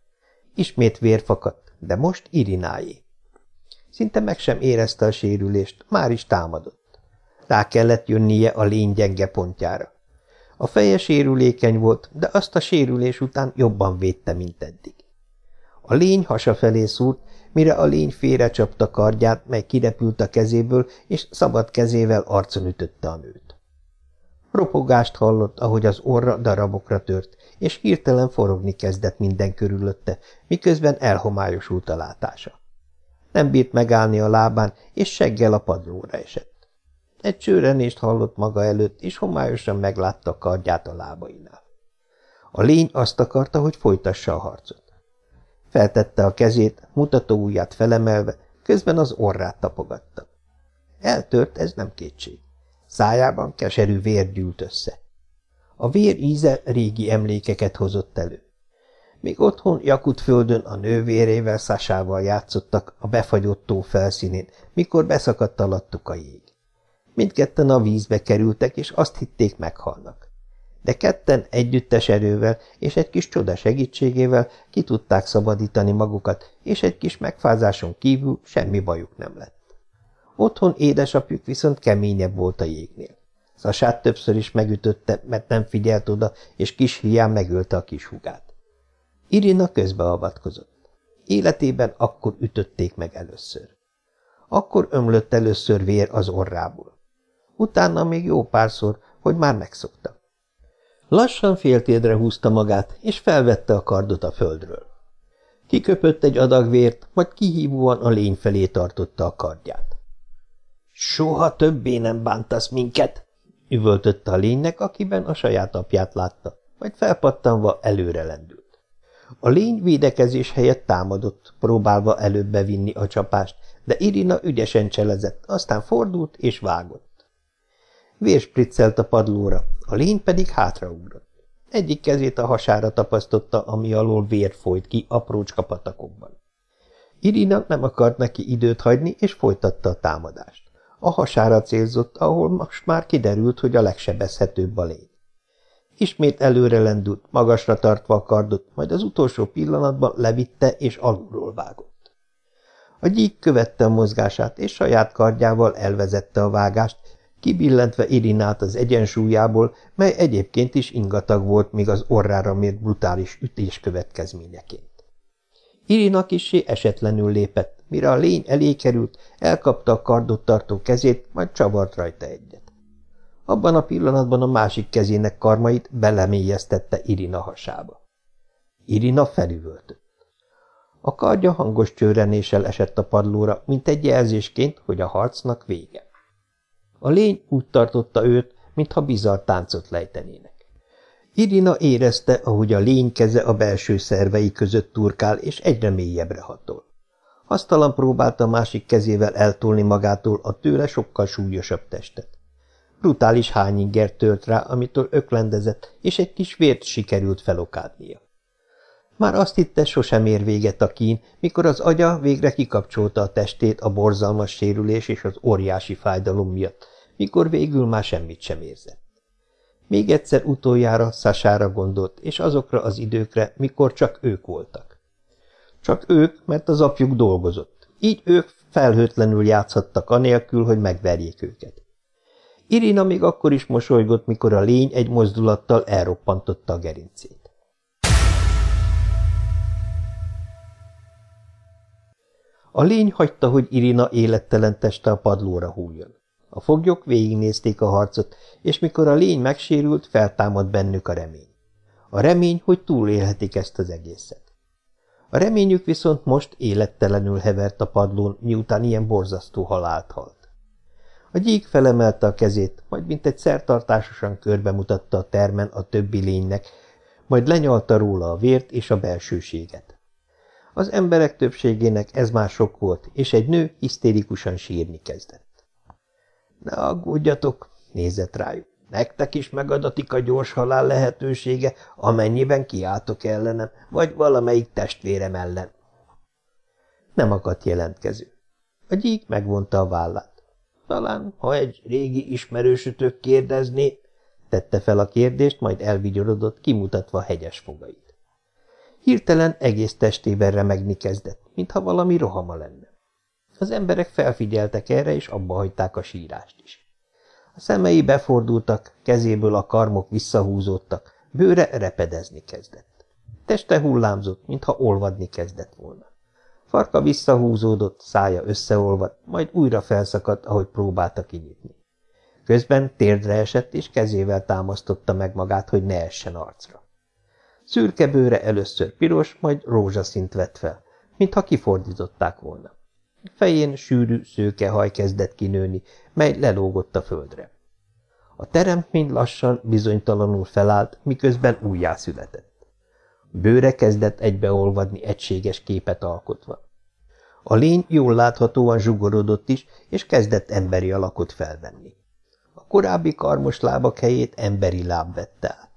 Ismét vér fakadt, de most Irináé. Szinte meg sem érezte a sérülést, már is támadott. Rá kellett jönnie a lény gyenge pontjára. A feje sérülékeny volt, de azt a sérülés után jobban védte, mint eddig. A lény hasa felé szúrt, mire a lény félrecsapta kardját, mely kirepült a kezéből, és szabad kezével arcon ütötte a nőt. Ropogást hallott, ahogy az orra darabokra tört, és hirtelen forogni kezdett minden körülötte, miközben elhomályosult a látása. Nem bírt megállni a lábán, és seggel a padlóra esett. Egy csőrenést hallott maga előtt, és homályosan meglátta a kardját a lábainál. A lény azt akarta, hogy folytassa a harcot. Feltette a kezét, mutató ujját felemelve, közben az orrát tapogatta. Eltört, ez nem kétség. Szájában keserű vér gyűlt össze. A vér íze régi emlékeket hozott elő. Még otthon Jakutföldön a nő vérével Sasával játszottak a befagyott tó felszínén, mikor beszakadt alattuk a jég. Mindketten a vízbe kerültek, és azt hitték, meghalnak. De ketten együttes erővel és egy kis csoda segítségével ki tudták szabadítani magukat, és egy kis megfázáson kívül semmi bajuk nem lett. Otthon édesapjuk viszont keményebb volt a jégnél. Sasát többször is megütötte, mert nem figyelt oda, és kis hián megölte a kis húgát. Irina közbeavatkozott. Életében akkor ütötték meg először. Akkor ömlött először vér az orrából. Utána még jó párszor, hogy már megszokta. Lassan féltérdre húzta magát, és felvette a kardot a földről. Kiköpött egy adag vért, majd kihívóan a lény felé tartotta a kardját. Soha többé nem bántasz minket, üvöltötte a lénynek, akiben a saját apját látta, majd felpattanva előre lendült. A lény védekezés helyett támadott, próbálva előbbre vinni a csapást, de Irina ügyesen cselezett, aztán fordult és vágott. Vér spriccelt a padlóra, a lény pedig hátraugrott. Egyik kezét a hasára tapasztotta, ami alól vér folyt ki aprócska patakokban. Irina nem akart neki időt hagyni, és folytatta a támadást. A hasára célzott, ahol most már kiderült, hogy a legsebezhetőbb a lény. Ismét előre lendült, magasra tartva a kardot, majd az utolsó pillanatban levitte és alulról vágott. A gyík követte a mozgását, és saját kardjával elvezette a vágást, kibillentve Irinát az egyensúlyából, mely egyébként is ingatag volt, míg az orrára mért brutális ütés következményeként. Irina kissé esetlenül lépett, mire a lény elé került, elkapta a kardot tartó kezét, majd csavart rajta egyet. Abban a pillanatban a másik kezének karmait belemélyeztette Irina hasába. Irina felüvöltött. A kardja hangos csörrenéssel esett a padlóra, mint egy jelzésként, hogy a harcnak vége. A lény úgy tartotta őt, mintha bizarr táncot lejtenének. Irina érezte, ahogy a lény keze a belső szervei között turkál, és egyre mélyebbre hatol. Hasztalan próbálta a másik kezével eltolni magától a tőle sokkal súlyosabb testet. Brutális hányinger tört rá, amitől öklendezett, és egy kis vért sikerült felokádnia. Már azt hitte, sosem ér véget a kín, mikor az agya végre kikapcsolta a testét a borzalmas sérülés és az óriási fájdalom miatt, mikor végül már semmit sem érzett. Még egyszer utoljára Sasára gondolt, és azokra az időkre, mikor csak ők voltak. Csak ők, mert az apjuk dolgozott, így ők felhőtlenül játszhattak anélkül, hogy megverjék őket. Irina még akkor is mosolygott, mikor a lény egy mozdulattal elroppantotta a gerincét. A lény hagyta, hogy Irina élettelen teste a padlóra hulljon. A foglyok végignézték a harcot, és mikor a lény megsérült, feltámad bennük a remény. A remény, hogy túlélhetik ezt az egészet. A reményük viszont most élettelenül hevert a padlón, miután ilyen borzasztó halált halt. A gyík felemelte a kezét, majd mintegy szertartásosan körbemutatta a termen a többi lénynek, majd lenyalta róla a vért és a belsőséget. Az emberek többségének ez már sok volt, és egy nő hisztérikusan sírni kezdett. – Ne aggódjatok, nézett rájuk. Nektek is megadatik a gyors halál lehetősége, amennyiben kiálltok ellenem, vagy valamelyik testvérem ellen. Nem akadt jelentkező. A gyík megvonta a vállát. Talán, ha egy régi ismerősötök kérdezné, tette fel a kérdést, majd elvigyorodott, kimutatva hegyes fogait. Hirtelen egész testében remegni kezdett, mintha valami rohama lenne. Az emberek felfigyeltek erre, és abba hagyták a sírást is. A szemei befordultak, kezéből a karmok visszahúzódtak, bőre repedezni kezdett. Teste hullámzott, mintha olvadni kezdett volna. Farka visszahúzódott, szája összeolvadt, majd újra felszakadt, ahogy próbálta kinyitni. Közben térdre esett, és kezével támasztotta meg magát, hogy ne essen arcra. Szürke bőre először piros, majd rózsaszínt vett fel, mintha kifordították volna. Fején sűrű, szőke haj kezdett kinőni, mely lelógott a földre. A teremtmény lassan, bizonytalanul felállt, miközben újjászületett. Bőre kezdett egybeolvadni egységes képet alkotva. A lény jól láthatóan zsugorodott is, és kezdett emberi alakot felvenni. A korábbi karmos lábak helyét emberi láb vette át.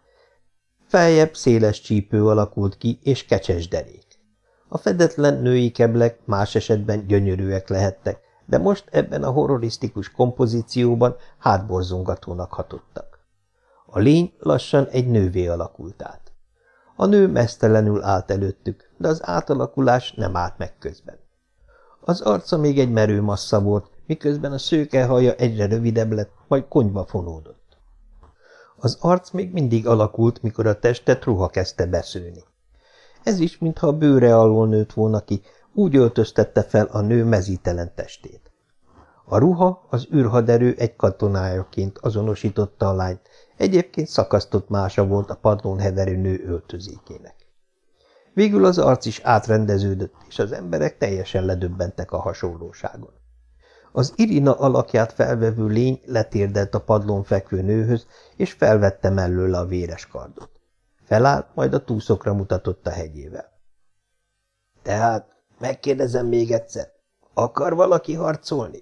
Feljebb széles csípő alakult ki, és kecses derék. A fedetlen női keblek más esetben gyönyörűek lehettek, de most ebben a horrorisztikus kompozícióban hátborzongatónak hatottak. A lény lassan egy nővé alakult át. A nő meztelenül állt előttük, de az átalakulás nem állt meg közben. Az arca még egy merő massza volt, miközben a szőke haja egyre rövidebb lett, majd konyba fonódott. Az arc még mindig alakult, mikor a testet ruha kezdte beszőni. Ez is, mintha a bőre alól nőtt volna ki, úgy öltöztette fel a nő mezítelen testét. A ruha az űrhaderő egy katonájaként azonosította a lányt, egyébként szakasztott mása volt a padlón heverő nő öltözékének. Végül az arc is átrendeződött, és az emberek teljesen ledöbbentek a hasonlóságon. Az Irina alakját felvevő lény letérdelt a padlón fekvő nőhöz, és felvette mellőle a véres kardot. Felállt, majd a túszokra mutatott a hegyével. – Tehát, megkérdezem még egyszer, akar valaki harcolni?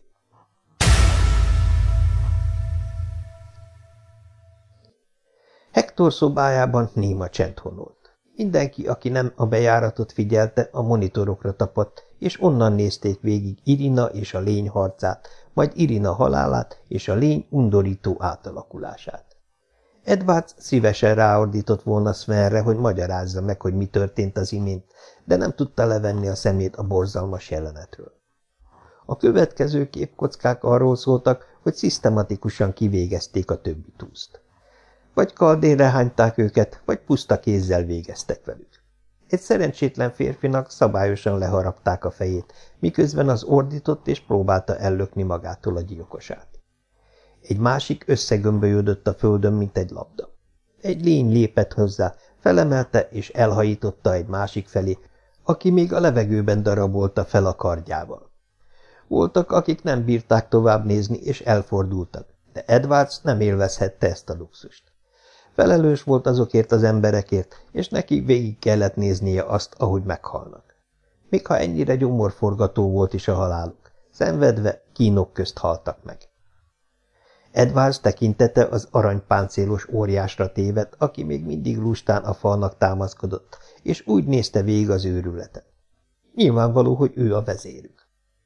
Hektor szobájában néma csend honolt. Mindenki, aki nem a bejáratot figyelte, a monitorokra tapadt, és onnan nézték végig Irina és a lény harcát, majd Irina halálát és a lény undorító átalakulását. Edwards szívesen ráordított volna Svenre, hogy magyarázza meg, hogy mi történt az imént, de nem tudta levenni a szemét a borzalmas jelenetről. A következő képkockák arról szóltak, hogy szisztematikusan kivégezték a többi túszt. Vagy kardénre hányták őket, vagy puszta kézzel végeztek velük. Egy szerencsétlen férfinak szabályosan leharapták a fejét, miközben az ordított és próbálta ellökni magától a gyilkosát. Egy másik összegömbölyödött a földön, mint egy labda. Egy lény lépett hozzá, felemelte és elhajította egy másik felé, aki még a levegőben darabolta fel a kardjával. Voltak, akik nem bírták tovább nézni, és elfordultak, de Edwards nem élvezhette ezt a luxust. Felelős volt azokért az emberekért, és neki végig kellett néznie azt, ahogy meghalnak. Még ha ennyire gyomorforgató volt is a haláluk, szenvedve, kínok közt haltak meg. Edwards tekintete az aranypáncélos óriásra tévedt, aki még mindig lustán a falnak támaszkodott, és úgy nézte végig az őrületet. Nyilvánvaló, hogy ő a vezérük.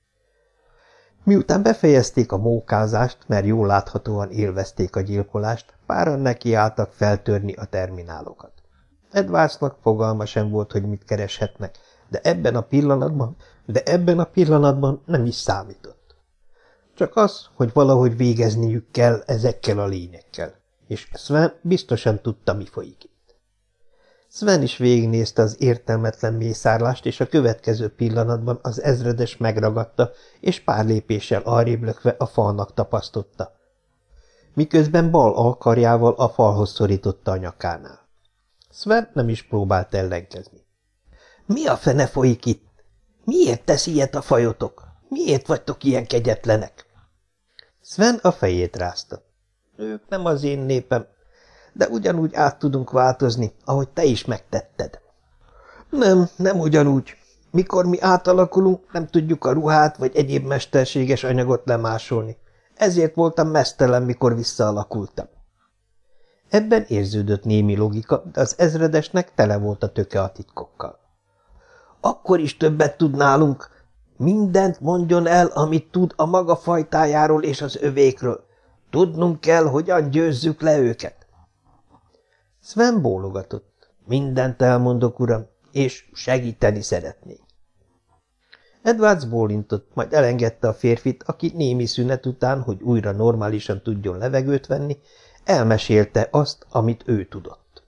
Miután befejezték a mókázást, mert jól láthatóan élvezték a gyilkolást, páran nekiálltak feltörni a terminálokat. Edwardsnak fogalma sem volt, hogy mit kereshetnek, de ebben a pillanatban nem is számított. Csak az, hogy valahogy végezniük kell ezekkel a lényekkel, és Sven biztosan tudta, mi folyik itt. Sven is végignézte az értelmetlen mészárlást, és a következő pillanatban az ezredes megragadta, és pár lépéssel arrébb lökve a falnak tapasztotta, miközben bal alkarjával a falhoz szorította a nyakánál. Sven nem is próbált ellenkezni. – Mi a fene folyik itt? Miért tesz ilyet a fajotok? Miért vagytok ilyen kegyetlenek? Sven a fejét rázta. Ők nem az én népem, de ugyanúgy át tudunk változni, ahogy te is megtetted. Nem ugyanúgy. Mikor mi átalakulunk, nem tudjuk a ruhát vagy egyéb mesterséges anyagot lemásolni. Ezért voltam meztelen, mikor visszaalakultam. Ebben érződött némi logika, de az ezredesnek tele volt a töke a titkokkal. Akkor is többet tud nálunk. Mindent mondjon el, amit tud a maga fajtájáról és az övékről. Tudnunk kell, hogyan győzzük le őket. Sven bólogatott. Mindent elmondok, uram, és segíteni szeretnék. Edwards bólintott, majd elengedte a férfit, aki némi szünet után, hogy újra normálisan tudjon levegőt venni, elmesélte azt, amit ő tudott.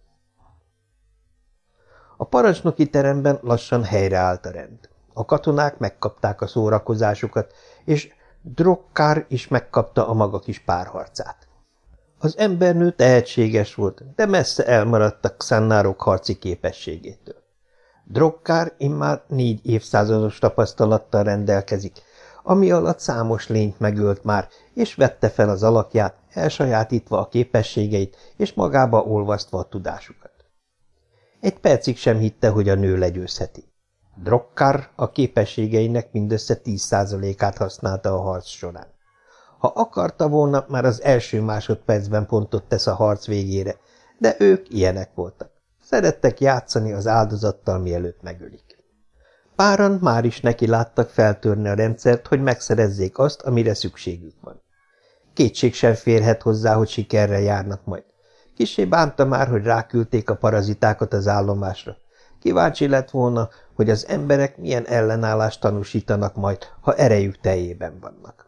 A parancsnoki teremben lassan helyreállt a rend. A katonák megkapták a szórakozásukat, és Drokkár is megkapta a maga kis párharcát. Az embernő tehetséges volt, de messze elmaradt a Xannárok harci képességétől. Drokkár immár 4 évszázados tapasztalattal rendelkezik, ami alatt számos lényt megölt már, és vette fel az alakját, elsajátítva a képességeit, és magába olvasztva a tudásukat. Egy percig sem hitte, hogy a nő legyőzheti. Drokkár a képességeinek mindössze 10%-át használta a harc során. Ha akarta volna, már az első másodpercben pontot tesz a harc végére, de ők ilyenek voltak. Szerettek játszani az áldozattal, mielőtt megölik. Páran már is neki láttak feltörni a rendszert, hogy megszerezzék azt, amire szükségük van. Kétség sem férhet hozzá, hogy sikerrel járnak majd. Kissé bánta már, hogy ráküldték a parazitákat az állomásra. Kíváncsi lett volna, hogy az emberek milyen ellenállást tanúsítanak majd, ha erejük teljében vannak.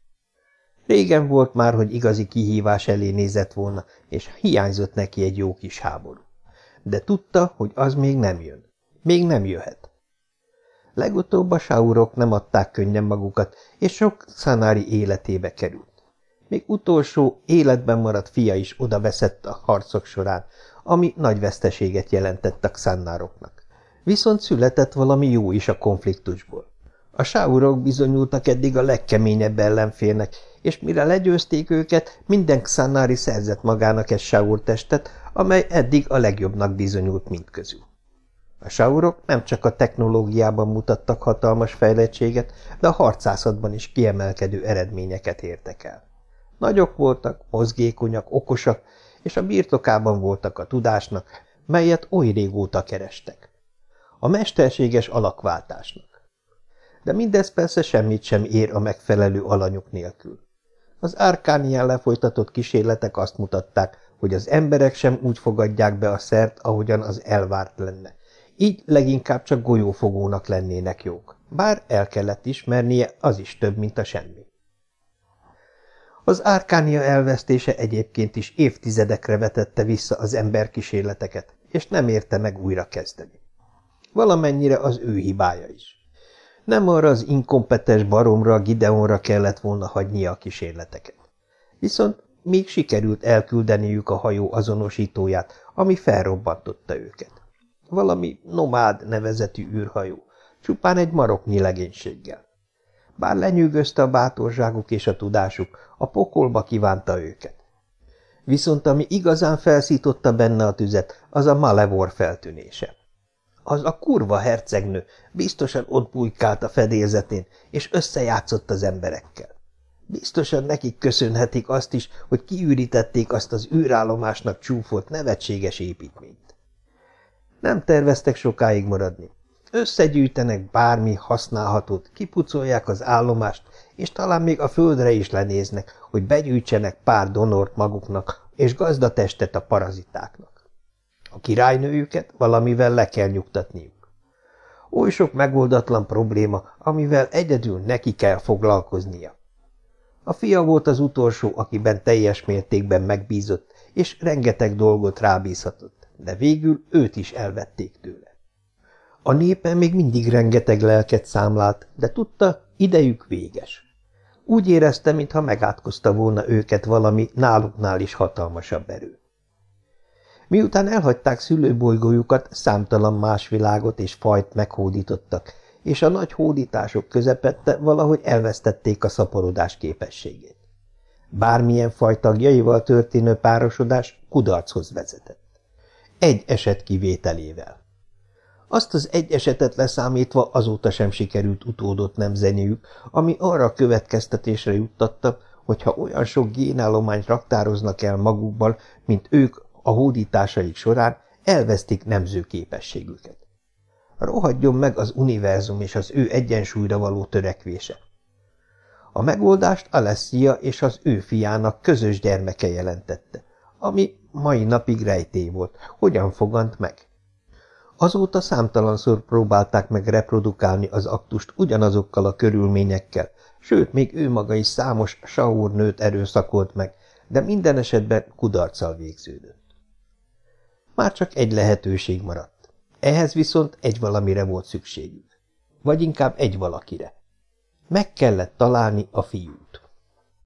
Régen volt már, hogy igazi kihívás elé nézett volna, és hiányzott neki egy jó kis háború. De tudta, hogy az még nem jön. Még nem jöhet. Legutóbb a saurok nem adták könnyen magukat, és sok szanári életébe került. Még utolsó, életben maradt fia is odaveszett a harcok során, ami nagy veszteséget jelentett a Xannároknak. Viszont született valami jó is a konfliktusból. A saurok bizonyultak eddig a legkeményebb ellenfélnek, és mire legyőzték őket, minden Xannári szerzett magának egy saurtestet, amely eddig a legjobbnak bizonyult mindközül. A saurok nem csak a technológiában mutattak hatalmas fejlettséget, de a harcászatban is kiemelkedő eredményeket értek el. Nagyok voltak, mozgékonyak, okosak, és a birtokában voltak a tudásnak, melyet oly régóta kerestek. A mesterséges alakváltásnak. De mindez persze semmit sem ér a megfelelő alanyok nélkül. Az Arkánián lefolytatott kísérletek azt mutatták, hogy az emberek sem úgy fogadják be a szert, ahogyan az elvárt lenne. Így leginkább csak golyófogónak lennének jók, bár el kellett ismernie, az is több, mint a semmi. Az Arcania elvesztése egyébként is évtizedekre vetette vissza az emberkísérleteket, és nem érte meg újra kezdeni. Valamennyire az ő hibája is. Nem arra az inkompetens baromra, Gideonra kellett volna hagynia a kísérleteket. Viszont még sikerült elküldeniük a hajó azonosítóját, ami felrobbantotta őket. Valami nomád nevezetű űrhajó, csupán egy maroknyi legénységgel. Bár lenyűgözte a bátorságuk és a tudásuk, a pokolba kívánta őket. Viszont ami igazán felszította benne a tüzet, az a Malevor feltűnése. Az a kurva hercegnő biztosan ott bujkált a fedélzetén, és összejátszott az emberekkel. Biztosan nekik köszönhetik azt is, hogy kiürítették azt az űrállomásnak csúfolt nevetséges építményt. Nem terveztek sokáig maradni. Összegyűjtenek bármi használhatót, kipucolják az állomást, és talán még a földre is lenéznek, hogy begyűjtsenek pár donort maguknak és gazdatestet a parazitáknak. A királynőjüket valamivel le kell nyugtatniuk. Oly sok megoldatlan probléma, amivel egyedül neki kell foglalkoznia. A fia volt az utolsó, akiben teljes mértékben megbízott, és rengeteg dolgot rábízhatott, de végül őt is elvették tőle. A népe még mindig rengeteg lelket számlált, de tudta, idejük véges. Úgy érezte, mintha megátkozta volna őket valami náluknál is hatalmasabb erő. Miután elhagyták szülőbolygójukat, számtalan más világot és fajt meghódítottak, és a nagy hódítások közepette valahogy elvesztették a szaporodás képességét. Bármilyen faj tagjaival történő párosodás kudarchoz vezetett. Egy eset kivételével. Azt az egy esetet leszámítva azóta sem sikerült utódot nemzeniük, ami arra a következtetésre juttatta, hogy ha olyan sok génállományt raktároznak el magukban, mint ők a hódításaik során, elvesztik nemző képességüket. Rohadjon meg az univerzum és az ő egyensúlyra való törekvése. A megoldást Alessia és az ő fiának közös gyermeke jelentette, ami mai napig rejtély volt, hogyan fogant meg. Azóta számtalanszor próbálták meg reprodukálni az aktust ugyanazokkal a körülményekkel, sőt, még ő maga is számos Saur nőt erőszakolt meg, de minden esetben kudarccal végződött. Már csak egy lehetőség maradt. Ehhez viszont egy valamire volt szükségük. Vagy inkább egy valakire. Meg kellett találni a fiút.